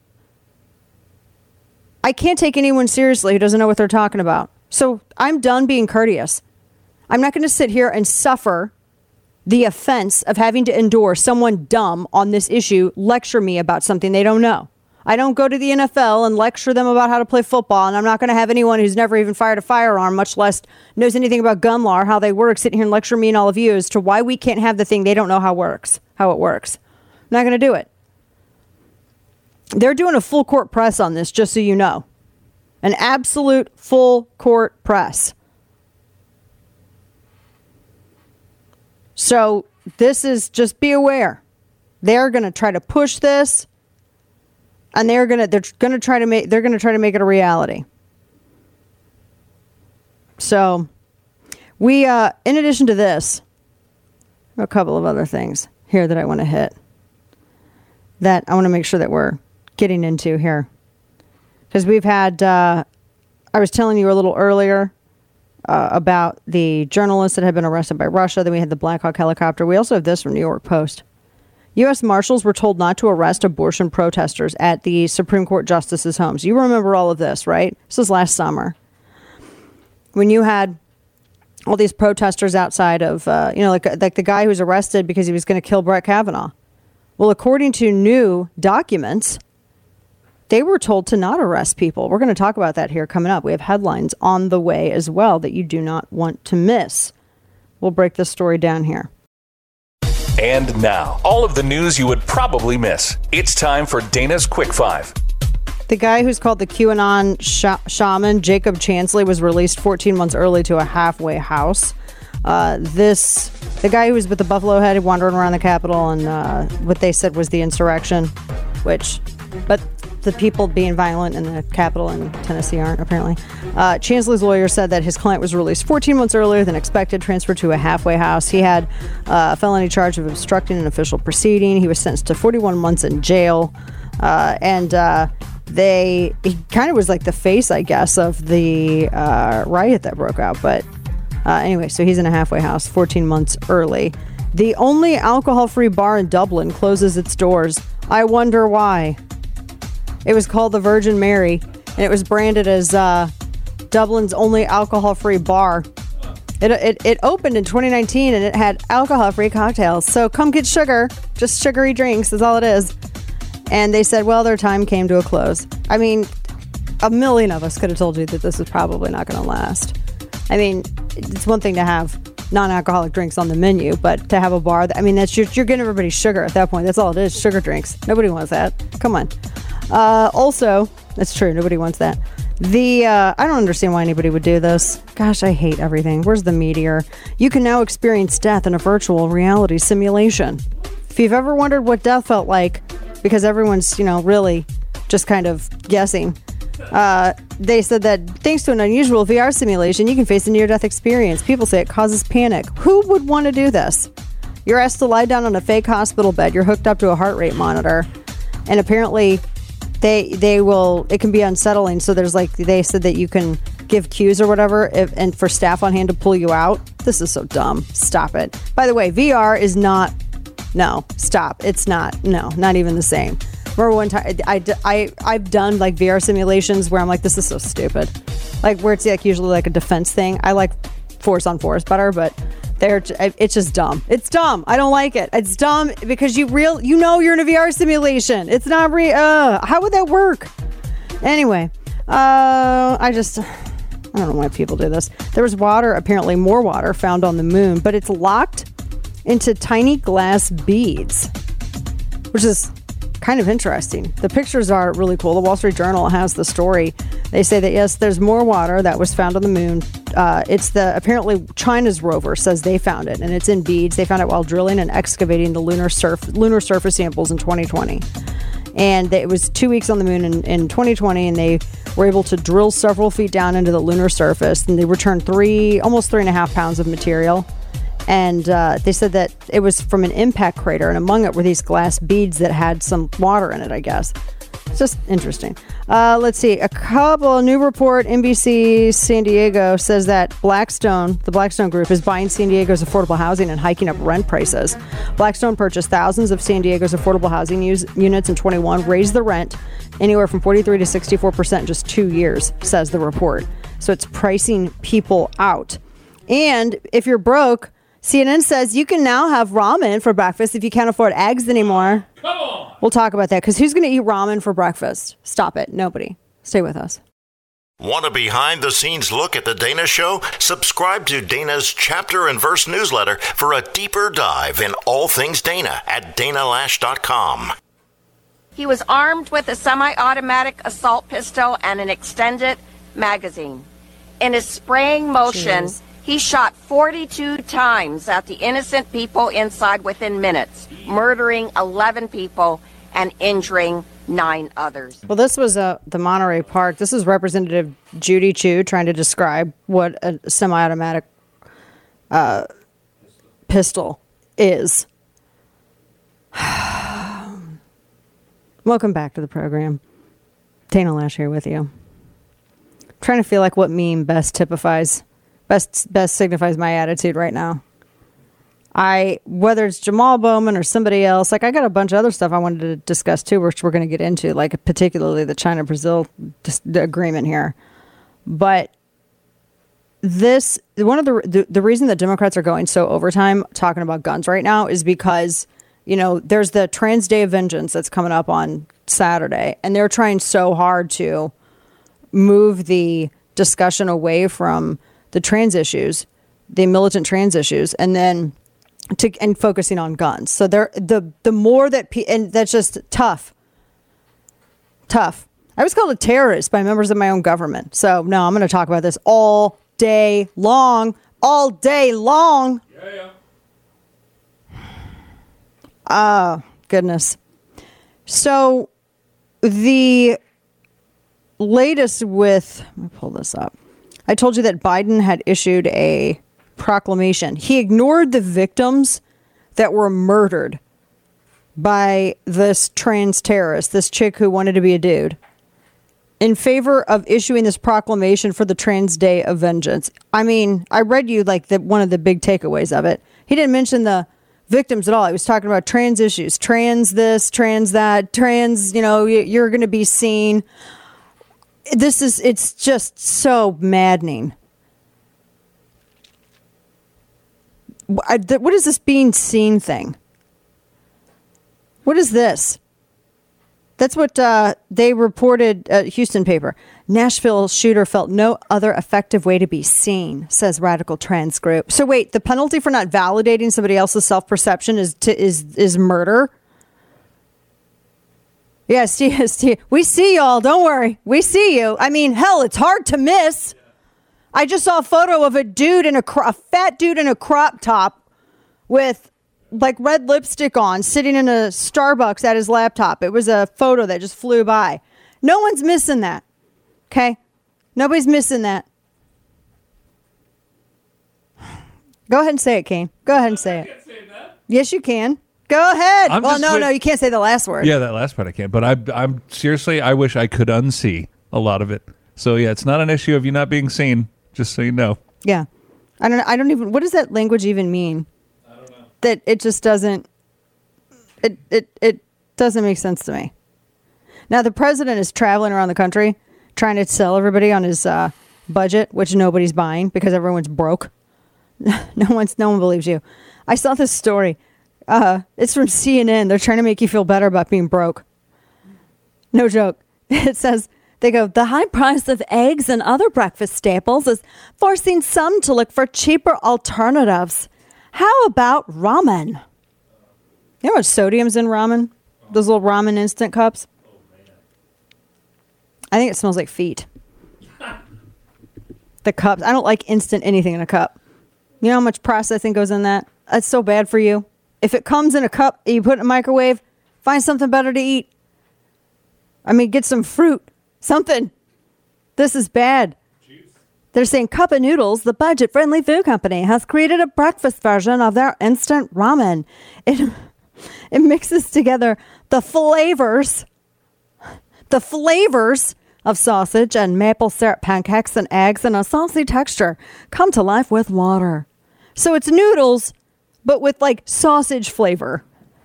I can't take anyone seriously who doesn't know what they're talking about. So I'm done being courteous. I'm not going to sit here and suffer the offense of having to endure someone dumb on this issue lecture me about something they don't know. I don't go to the N F L and lecture them about how to play football, and I'm not going to have anyone who's never even fired a firearm, much less knows anything about gun law or how they work, sitting here and lecture me and all of you as to why we can't have the thing they don't know how works, how it works. I'm not going to do it. They're doing a full court press on this, just so you know. An absolute full court press. So this is, just be aware. They're going to try to push this, and they're going to they're going to try to make they're going to try to make it a reality. So we uh in addition to this, a couple of other things here that I want to hit, that I want to make sure that we're getting into here. Because we've had, uh, I was telling you a little earlier uh, about the journalists that had been arrested by Russia. Then we had the Black Hawk helicopter. We also have this from New York Post. U S Marshals were told not to arrest abortion protesters at the Supreme Court justices' homes. You remember all of this, right? This was last summer. When you had all these protesters outside of, uh, you know, like, like the guy who was arrested because he was going to kill Brett Kavanaugh. Well, according to new documents, they were told to not arrest people. We're going to talk about that here coming up. We have headlines on the way as well that you do not want to miss. We'll break this story down here. And now, all of the news you would probably miss. It's time for Dana's Quick Five. The guy who's called the QAnon sh- shaman, Jacob Chansley, was released fourteen months early to a halfway house. Uh, this, the guy who was with the buffalo head wandering around the Capitol and uh, what they said was the insurrection, which, but the people being violent in the Capitol in Tennessee aren't, apparently. Uh, Chansley's lawyer said that his client was released fourteen months earlier than expected, transferred to a halfway house. He had uh, a felony charge of obstructing an official proceeding. He was sentenced to forty-one months in jail. Uh, and uh, they, he kind of was like the face, I guess, of the uh, riot that broke out. But uh, anyway, so he's in a halfway house fourteen months early. The only alcohol-free bar in Dublin closes its doors. I wonder why. It was called the Virgin Mary, and it was branded as uh, Dublin's only alcohol-free bar. It, it it opened in twenty nineteen, and it had alcohol-free cocktails. So come get sugar, just sugary drinks is all it is. And they said, well, their time came to a close. I mean, a million of us could have told you that this is probably not going to last. I mean, it's one thing to have non-alcoholic drinks on the menu, but to have a bar, that, I mean, that's you're, you're getting everybody sugar at that point. That's all it is, sugar drinks. Nobody wants that. Come on. Uh, also, that's true. Nobody wants that. The uh, I don't understand why anybody would do this. Gosh, I hate everything. Where's the meteor? You can now experience death in a virtual reality simulation. If you've ever wondered what death felt like, because everyone's, you know, really just kind of guessing, uh, they said that thanks to an unusual V R simulation, you can face a near-death experience. People say it causes panic. Who would want to do this? You're asked to lie down on a fake hospital bed. You're hooked up to a heart rate monitor. And apparently they they will, it can be unsettling. So there's like, they said that you can give cues or whatever if, and for staff on hand to pull you out. This is so dumb. Stop it. By the way, V R is not, no, stop. It's not, no, not even the same. Remember one time, I, I, I've done like V R simulations where I'm like, this is so stupid. Like where it's like usually like a defense thing. I like force on force better, but they're, it's just dumb. It's dumb. I don't like it. It's dumb because you real, you know, you're in a V R simulation. It's not real. Uh, how would that work? Anyway, uh, I just, I don't know why people do this. There was water, apparently more water found on the moon, but it's locked into tiny glass beads, which is kind of interesting. The pictures are really cool. The Wall Street Journal has the story. They say that, yes, there's more water that was found on the moon. Uh, it's the, apparently China's rover says they found it, and it's in beads. They found it while drilling and excavating the lunar surf, lunar surface samples in twenty twenty. And it was two weeks on the moon in, in twenty twenty, and they were able to drill several feet down into the lunar surface, and they returned three, almost three and a half pounds of material. And uh, they said that it was from an impact crater, and among it were these glass beads that had some water in it, I guess. It's just interesting. Uh, let's see. A couple, a new report, N B C San Diego says that Blackstone, the Blackstone Group, is buying San Diego's affordable housing and hiking up rent prices. Blackstone purchased thousands of San Diego's affordable housing use, units in twenty-one, raised the rent anywhere from forty-three to sixty-four percent in just two years, says the report. So it's pricing people out. And if you're broke, C N N says you can now have ramen for breakfast if you can't afford eggs anymore. Come on. We'll talk about that because who's going to eat ramen for breakfast? Stop it. Nobody. Stay with us. Want a behind-the-scenes look at The Dana Show? Subscribe to Dana's Chapter and Verse newsletter for a deeper dive in all things Dana at dana lash dot com. He was armed with a semi-automatic assault pistol and an extended magazine. In his spraying motion, Jeez. He shot forty-two times at the innocent people inside within minutes, murdering eleven people and injuring nine others. Well, this was uh, the Monterey Park. This is Representative Judy Chu trying to describe what a semi-automatic uh, pistol is. Welcome back to the program. Dana Lash here with you. Trying to feel like what meme best typifies Best best signifies my attitude right now. I whether it's Jamal Bowman or somebody else, like I got a bunch of other stuff I wanted to discuss too, which we're going to get into, like particularly the China-Brazil dis- the agreement here. But this one of the, the the reason that Democrats are going so overtime talking about guns right now is because you know, there's the Trans Day of Vengeance that's coming up on Saturday, and they're trying so hard to move the discussion away from the trans issues, the militant trans issues, and then to and focusing on guns. So they're the the more that pe- and that's just tough, tough. I was called a terrorist by members of my own government. So no, I'm going to talk about this all day long, all day long. Yeah. Oh, goodness. So the latest with, let me pull this up. I told you that Biden had issued a proclamation. He ignored the victims that were murdered by this trans terrorist, this chick who wanted to be a dude, in favor of issuing this proclamation for the Trans Day of Vengeance. I mean, I read you like the, one of the big takeaways of it. He didn't mention the victims at all. He was talking about trans issues, trans this, trans that, trans, you know, you're going to be seen. This is, it's just so maddening. What is this being seen thing? What is this? That's what uh, they reported at Houston paper. Nashville shooter felt no other effective way to be seen, says radical trans group. So wait, the penalty for not validating somebody else's self-perception is to, is is murder? Yes, yes, yes, we see y'all. Don't worry. We see you. I mean, hell, it's hard to miss. I just saw a photo of a dude in a, cro- a fat dude in a crop top with like red lipstick on, sitting in a Starbucks at his laptop. It was a photo that just flew by. No one's missing that. Okay? Nobody's missing that. Go ahead and say it, Kane. Go ahead and say it. I can't say that. Yes, you can. Go ahead. I'm well, just no, wait- no, you can't say the last word. Yeah, that last part I can't. But I, I'm seriously, I wish I could unsee a lot of it. So yeah, it's not an issue of you not being seen. Just so you know. Yeah, I don't. I don't even. What does that language even mean? I don't know. That it just doesn't. It it it doesn't make sense to me. Now the president is traveling around the country trying to sell everybody on his uh, budget, which nobody's buying because everyone's broke. no one's. No one believes you. I saw this story. Uh, it's from C N N. They're trying to make you feel better about being broke. No joke. It says. They go, the high price of eggs and other breakfast staples is forcing some to look for cheaper alternatives. How about ramen? You know how much sodium's in ramen? Those little ramen instant cups? I think it smells like feet. The cups. I don't like instant anything in a cup. You know how much processing goes in that? That's so bad for you. If it comes in a cup, you put it in a microwave, find something better to eat. I mean, get some fruit. Something. This is bad. They're saying Cup of Noodles, the budget-friendly food company, has created a breakfast version of their instant ramen. It, it mixes together the flavors, the flavors of sausage and maple syrup pancakes and eggs in a saucy texture come to life with water. So it's noodles, but with like sausage flavor.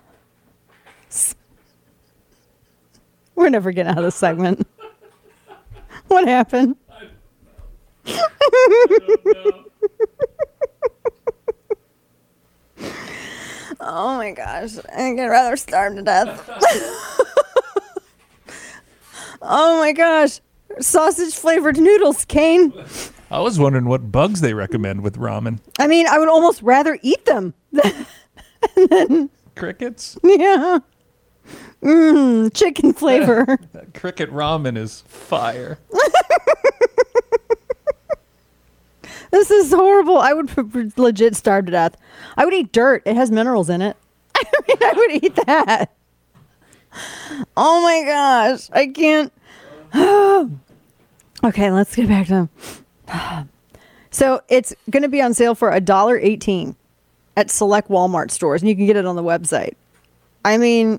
We're never getting out of this segment. What happened? I don't know. Oh my gosh. I'd rather starve to death. Oh my gosh. Sausage flavored noodles, Kane. I was wondering what bugs they recommend with ramen. I mean, I would almost rather eat them than crickets. Yeah. Mmm, chicken flavor. That cricket ramen is fire. This is horrible. I would legit starve to death. I would eat dirt. It has minerals in it. I mean, I would eat that. Oh my gosh. I can't. Okay, let's get back to So it's going to be on sale for one dollar eighteen at select Walmart stores, and you can get it on the website. I mean,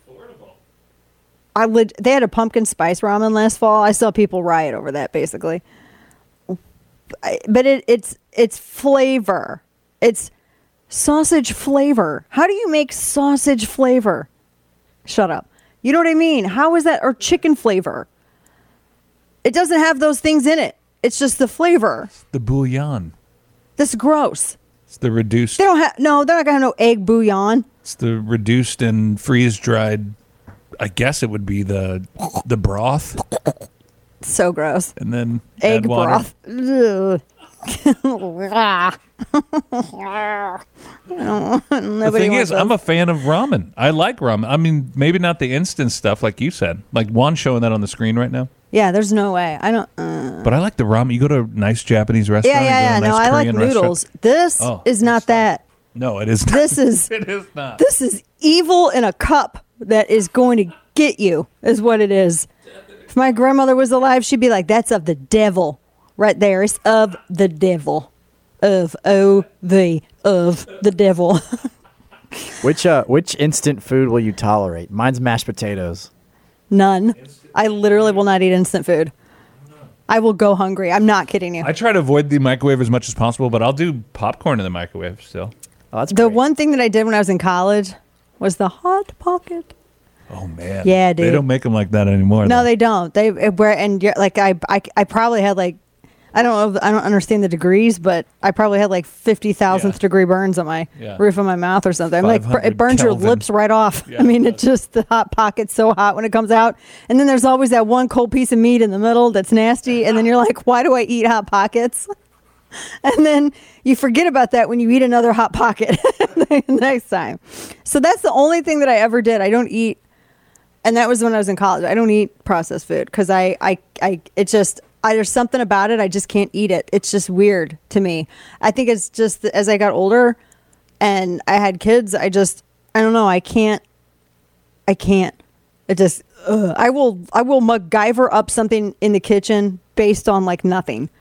I would. They had a pumpkin spice ramen last fall. I saw people riot over that, basically. I, but it, it's it's flavor. It's sausage flavor. How do you make sausage flavor? Shut up. You know what I mean? How is that? Or chicken flavor? It doesn't have those things in it. It's just the flavor. It's the bouillon. That's gross. It's the reduced. They don't have. No, they're not gonna have no egg bouillon. It's the reduced and freeze dried. I guess it would be the the broth. So gross. And then egg add water. broth. Ugh. The thing is, I'm a fan of ramen. I like ramen. I mean, maybe not the instant stuff like you said. Like Juan's showing that on the screen right now. Yeah, there's no way. I don't. Uh. But I like the ramen. You go to a nice Japanese restaurant. Yeah, yeah, yeah. you go to a No, nice I like Korean noodles. restaurant. This Oh, is not that. No, it is not. This is. It is not. This is evil in a cup that is going to get you. Is what it is. If my grandmother was alive, she'd be like, "That's of the devil, right there. It's of the devil, of o the of the devil." Which uh, which instant food will you tolerate? Mine's mashed potatoes. None. I literally will not eat instant food. I will go hungry. I'm not kidding you. I try to avoid the microwave as much as possible, but I'll do popcorn in the microwave still. Oh, that's the one thing that I did when I was in college was the Hot Pocket. Oh man. Yeah, dude. They don't make them like that anymore. No, though. they don't. They where and you're, like I, I I probably had like I don't know. I don't understand the degrees, but I probably had like fifty thousandth degree burns on my Yeah. roof of my mouth or something. I'm like five hundred it burns your Kelvin. lips right off. Yeah, I mean, it just the Hot Pocket's so hot when it comes out, and then there's always that one cold piece of meat in the middle that's nasty, and then you're like, why do I eat Hot Pockets? And then you forget about that when you eat another Hot Pocket the next time. So that's the only thing that I ever did. I don't eat, and that was when I was in college. I don't eat processed food because I, I, I, it just, I, there's something about it. I just can't eat it. It's just weird to me. I think it's just that as I got older and I had kids, I just, I don't know. I can't, I can't. It just, ugh. I will, I will MacGyver up something in the kitchen based on like nothing.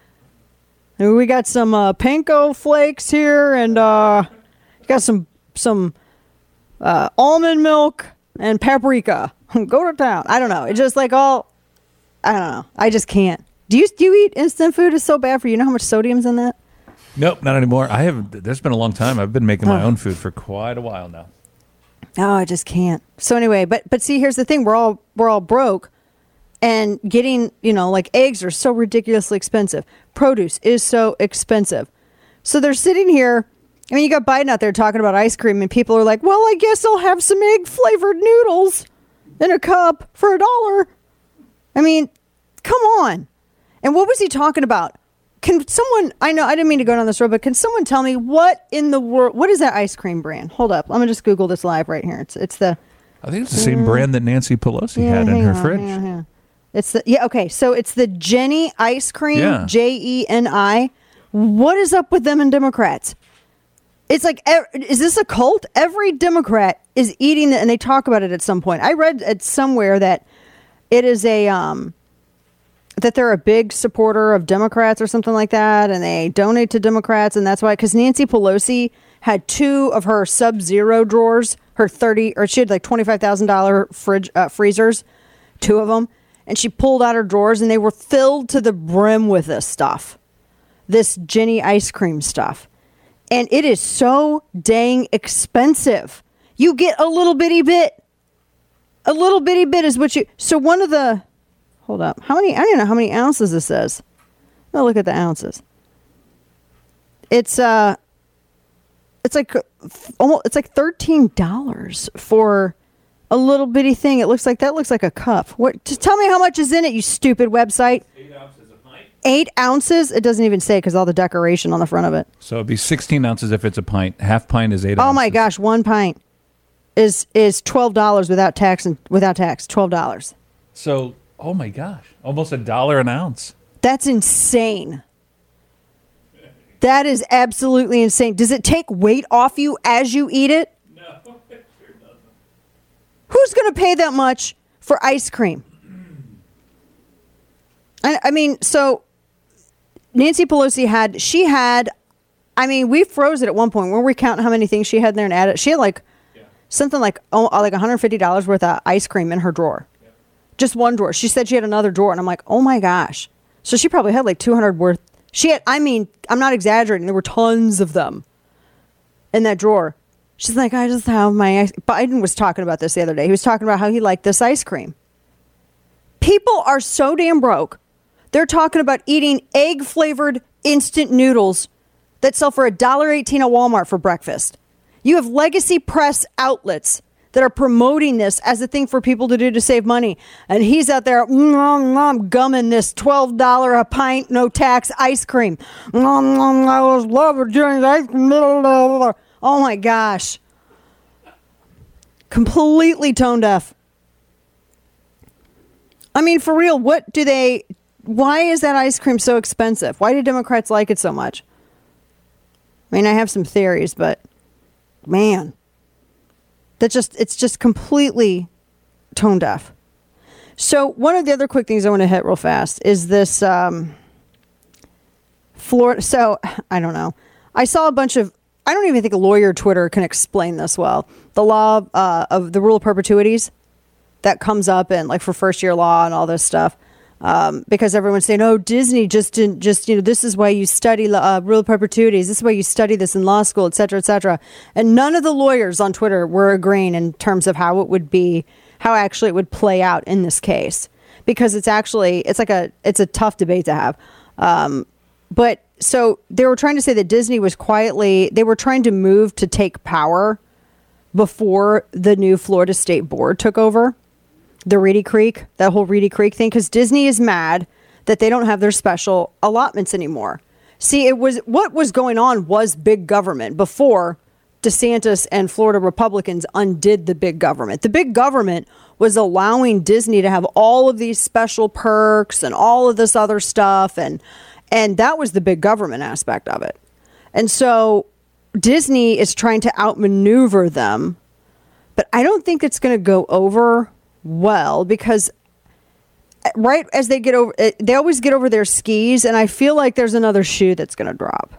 And we got some uh, panko flakes here, and uh, got some some uh, almond milk and paprika. Go to town. I don't know. It's just like all. I don't know. I just can't. Do you do you eat instant food? It's so bad for you. You know how much sodium's in that? Nope, not anymore. I have. There's been a long time. I've been making my Oh. own food for quite a while now. Oh, I just can't. So anyway, but but see, here's the thing: we're all we're all broke, and getting you know like eggs are so ridiculously expensive. Produce is so expensive. So they're sitting here. I mean, you got Biden out there talking about ice cream, and people are like, "Well, I guess I'll have some egg flavored noodles in a cup for a dollar." I mean, come on. And what was he talking about? Can someone? I know I didn't mean to go down this road, but can someone tell me what in the world? What is that ice cream brand? Hold up, let me just Google this live right here. It's it's the. I think it's the same brand that Nancy Pelosi Yeah, had in hang her on, fridge. hang on, hang on. It's the yeah okay. So it's the Jenny ice cream. Yeah. J E N I. What is up with them and Democrats? It's like, ev- is this a cult? Every Democrat is eating it, and they talk about it at some point. I read it somewhere that it is a um that they're a big supporter of Democrats or something like that, and they donate to Democrats, and that's why. Because Nancy Pelosi had two of her Sub-Zero drawers, her thirty or she had like twenty five thousand dollar fridge uh, freezers, two of them. And she pulled out her drawers, and they were filled to the brim with this stuff, this Jenny ice cream stuff. And it is so dang expensive. You get a little bitty bit. A little bitty bit is what you... So one of the... Hold up. How many... I don't even know how many ounces this is. Now look at the ounces. It's, uh... It's like... Almost, it's like thirteen dollars for... a little bitty thing. It looks like that looks like a cup. What? Just tell me how much is in it, you stupid website. Eight ounces of pint. Eight ounces? It doesn't even say because all the decoration on the front of it. So it'd be sixteen ounces if it's a pint. Half pint is eight Oh ounces. my gosh, one pint is is twelve dollars without tax and without tax. Twelve dollars. So, oh my gosh, almost a dollar an ounce. That's insane. That is absolutely insane. Does it take weight off you as you eat it? Who's going to pay that much for ice cream? I, I mean, so Nancy Pelosi had, she had, I mean, we froze it at one point. Weren't we counting how many things she had in there and added? She had like yeah. something like oh, like one hundred fifty dollars worth of ice cream in her drawer. Yeah. Just one drawer. She said she had another drawer, and I'm like, oh my gosh. So she probably had like two hundred worth. She had, I mean, I'm not exaggerating. There were tons of them in that drawer. She's like, I just have my ice. Biden was talking about this the other day. He was talking about how he liked this ice cream. People are so damn broke. They're talking about eating egg-flavored instant noodles that sell for one dollar eighteen at Walmart for breakfast. You have legacy press outlets that are promoting this as a thing for people to do to save money. And he's out there mm, mm, gumming this twelve dollars a pint, no tax ice cream. Mm, mm, I was love doing ice cream. Oh my gosh. Completely tone deaf. I mean, for real, what do they, why is that ice cream so expensive? Why do Democrats like it so much? I mean, I have some theories, but man, that just, it's just completely tone deaf. So one of the other quick things I want to hit real fast is this um, Florida. So I don't know. I saw a bunch of, I don't even think a lawyer Twitter can explain this well. The law uh, of the rule of perpetuities that comes up in like for first year law and all this stuff. Um, because everyone's saying, oh, Disney just didn't just, you know, this is why you study uh, rule of perpetuities. This is why you study this in law school, et cetera, et cetera. And none of the lawyers on Twitter were agreeing in terms of how it would be, how actually it would play out in this case. Because it's actually, it's like a, it's a tough debate to have. Um, but so they were trying to say that Disney was quietly, they were trying to move to take power before the new Florida State Board took over. The Reedy Creek, that whole Reedy Creek thing, because Disney is mad that they don't have their special allotments anymore. See, it was what was going on was big government before DeSantis and Florida Republicans undid the big government. The big government was allowing Disney to have all of these special perks and all of this other stuff. And, and that was the big government aspect of it. And so Disney is trying to outmaneuver them, but I don't think it's going to go over well, because right as they get over, they always get over their skis, and I feel like there's another shoe that's going to drop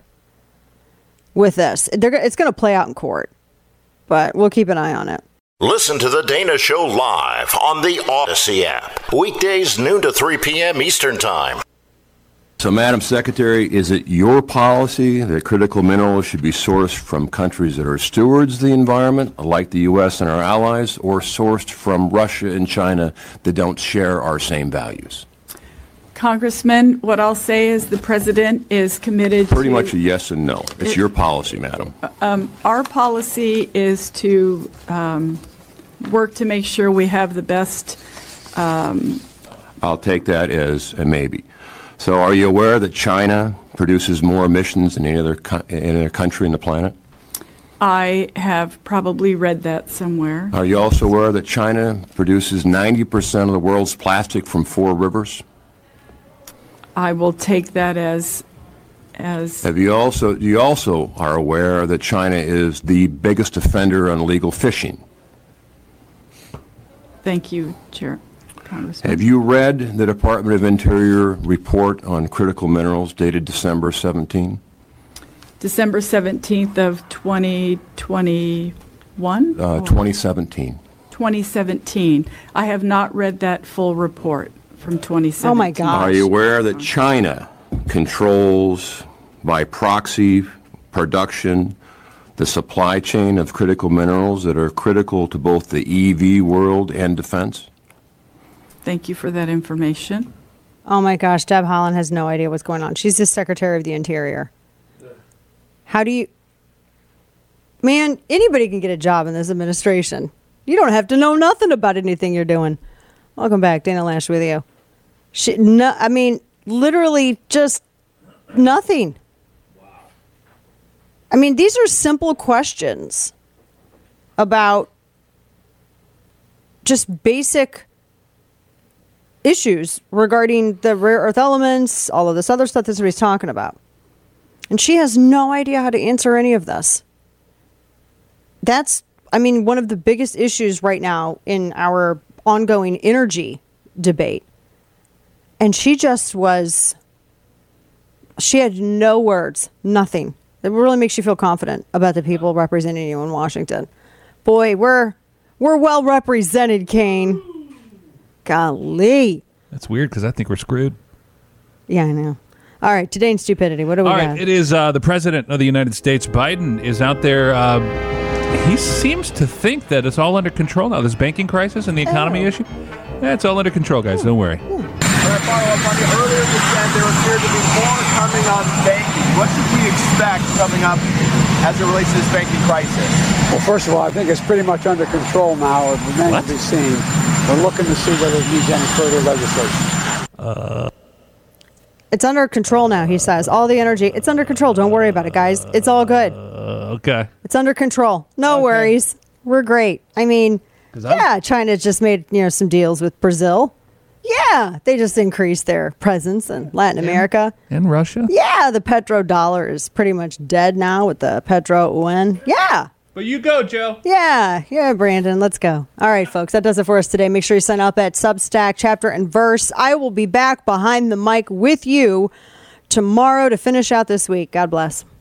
with this. They're, it's going to play out in court, but we'll keep an eye on it. Listen to The Dana Show live on the Odyssey app. Weekdays noon to three p.m. Eastern Time. So, Madam Secretary, is it your policy that critical minerals should be sourced from countries that are stewards of the environment, like the U S and our allies, or sourced from Russia and China that don't share our same values? Congressman, what I'll say is the president is committed Pretty to... much a yes and no. It's it, your policy, Madam. Um, our policy is to um, work to make sure we have the best... Um, I'll take that as a maybe. So are you aware that China produces more emissions than any other, co- any other country on the planet? I have probably read that somewhere. Are you also aware that China produces ninety percent of the world's plastic from four rivers? I will take that as... as. Have you also, you also are aware that China is the biggest offender on illegal fishing? Thank you, Chair. Congressman. Have you read the Department of Interior report on critical minerals dated December seventeenth? December seventeenth of twenty twenty-one? Uh, twenty seventeen. twenty seventeen. I have not read that full report from twenty seventeen. Oh my gosh. Are you aware that China controls by proxy production the supply chain of critical minerals that are critical to both the E V world and defense? Thank you for that information. Oh my gosh, Deb Haaland has no idea what's going on. She's the Secretary of the Interior. How do you... Man, anybody can get a job in this administration. You don't have to know nothing about anything you're doing. Welcome back, Dana Lash with you. She, no, I mean, literally just nothing. I mean, these are simple questions about just basic issues regarding the rare earth elements, all of this other stuff that somebody's talking about. And she has no idea how to answer any of this. That's, I mean, one of the biggest issues right now in our ongoing energy debate. And she just was, she had no words, nothing. It really makes you feel confident about the people representing you in Washington. Boy, we're we're well represented, Kane. Golly. That's weird because I think we're screwed. Yeah, I know. All right, today in stupidity, what do we All got? right, it is uh, the president of the United States, Biden, is out there. Uh, he seems to think that it's all under control now. This banking crisis and the economy oh. issue, yeah, it's all under control, guys. Don't worry. Can I follow up on you? Earlier you said there appeared to be more coming on banking. What should we expect coming up as it relates to this banking crisis? Well, first of all, I think it's pretty much under control now. It remains to be seen. We're looking to see whether it needs any further legislation. Uh. It's under control now, he says. All the energy, it's under control. Don't worry about it, guys. It's all good. Uh, okay. It's under control. No okay. worries. We're great. I mean, yeah, China just made you know some deals with Brazil. Yeah, they just increased their presence in Latin and, America. And Russia? Yeah, the petrodollar is pretty much dead now with the petro yuan. Yeah. But you go, Joe. Yeah, yeah, Brandon, let's go. All right, folks, that does it for us today. Make sure you sign up at Substack, Chapter and Verse. I will be back behind the mic with you tomorrow to finish out this week. God bless.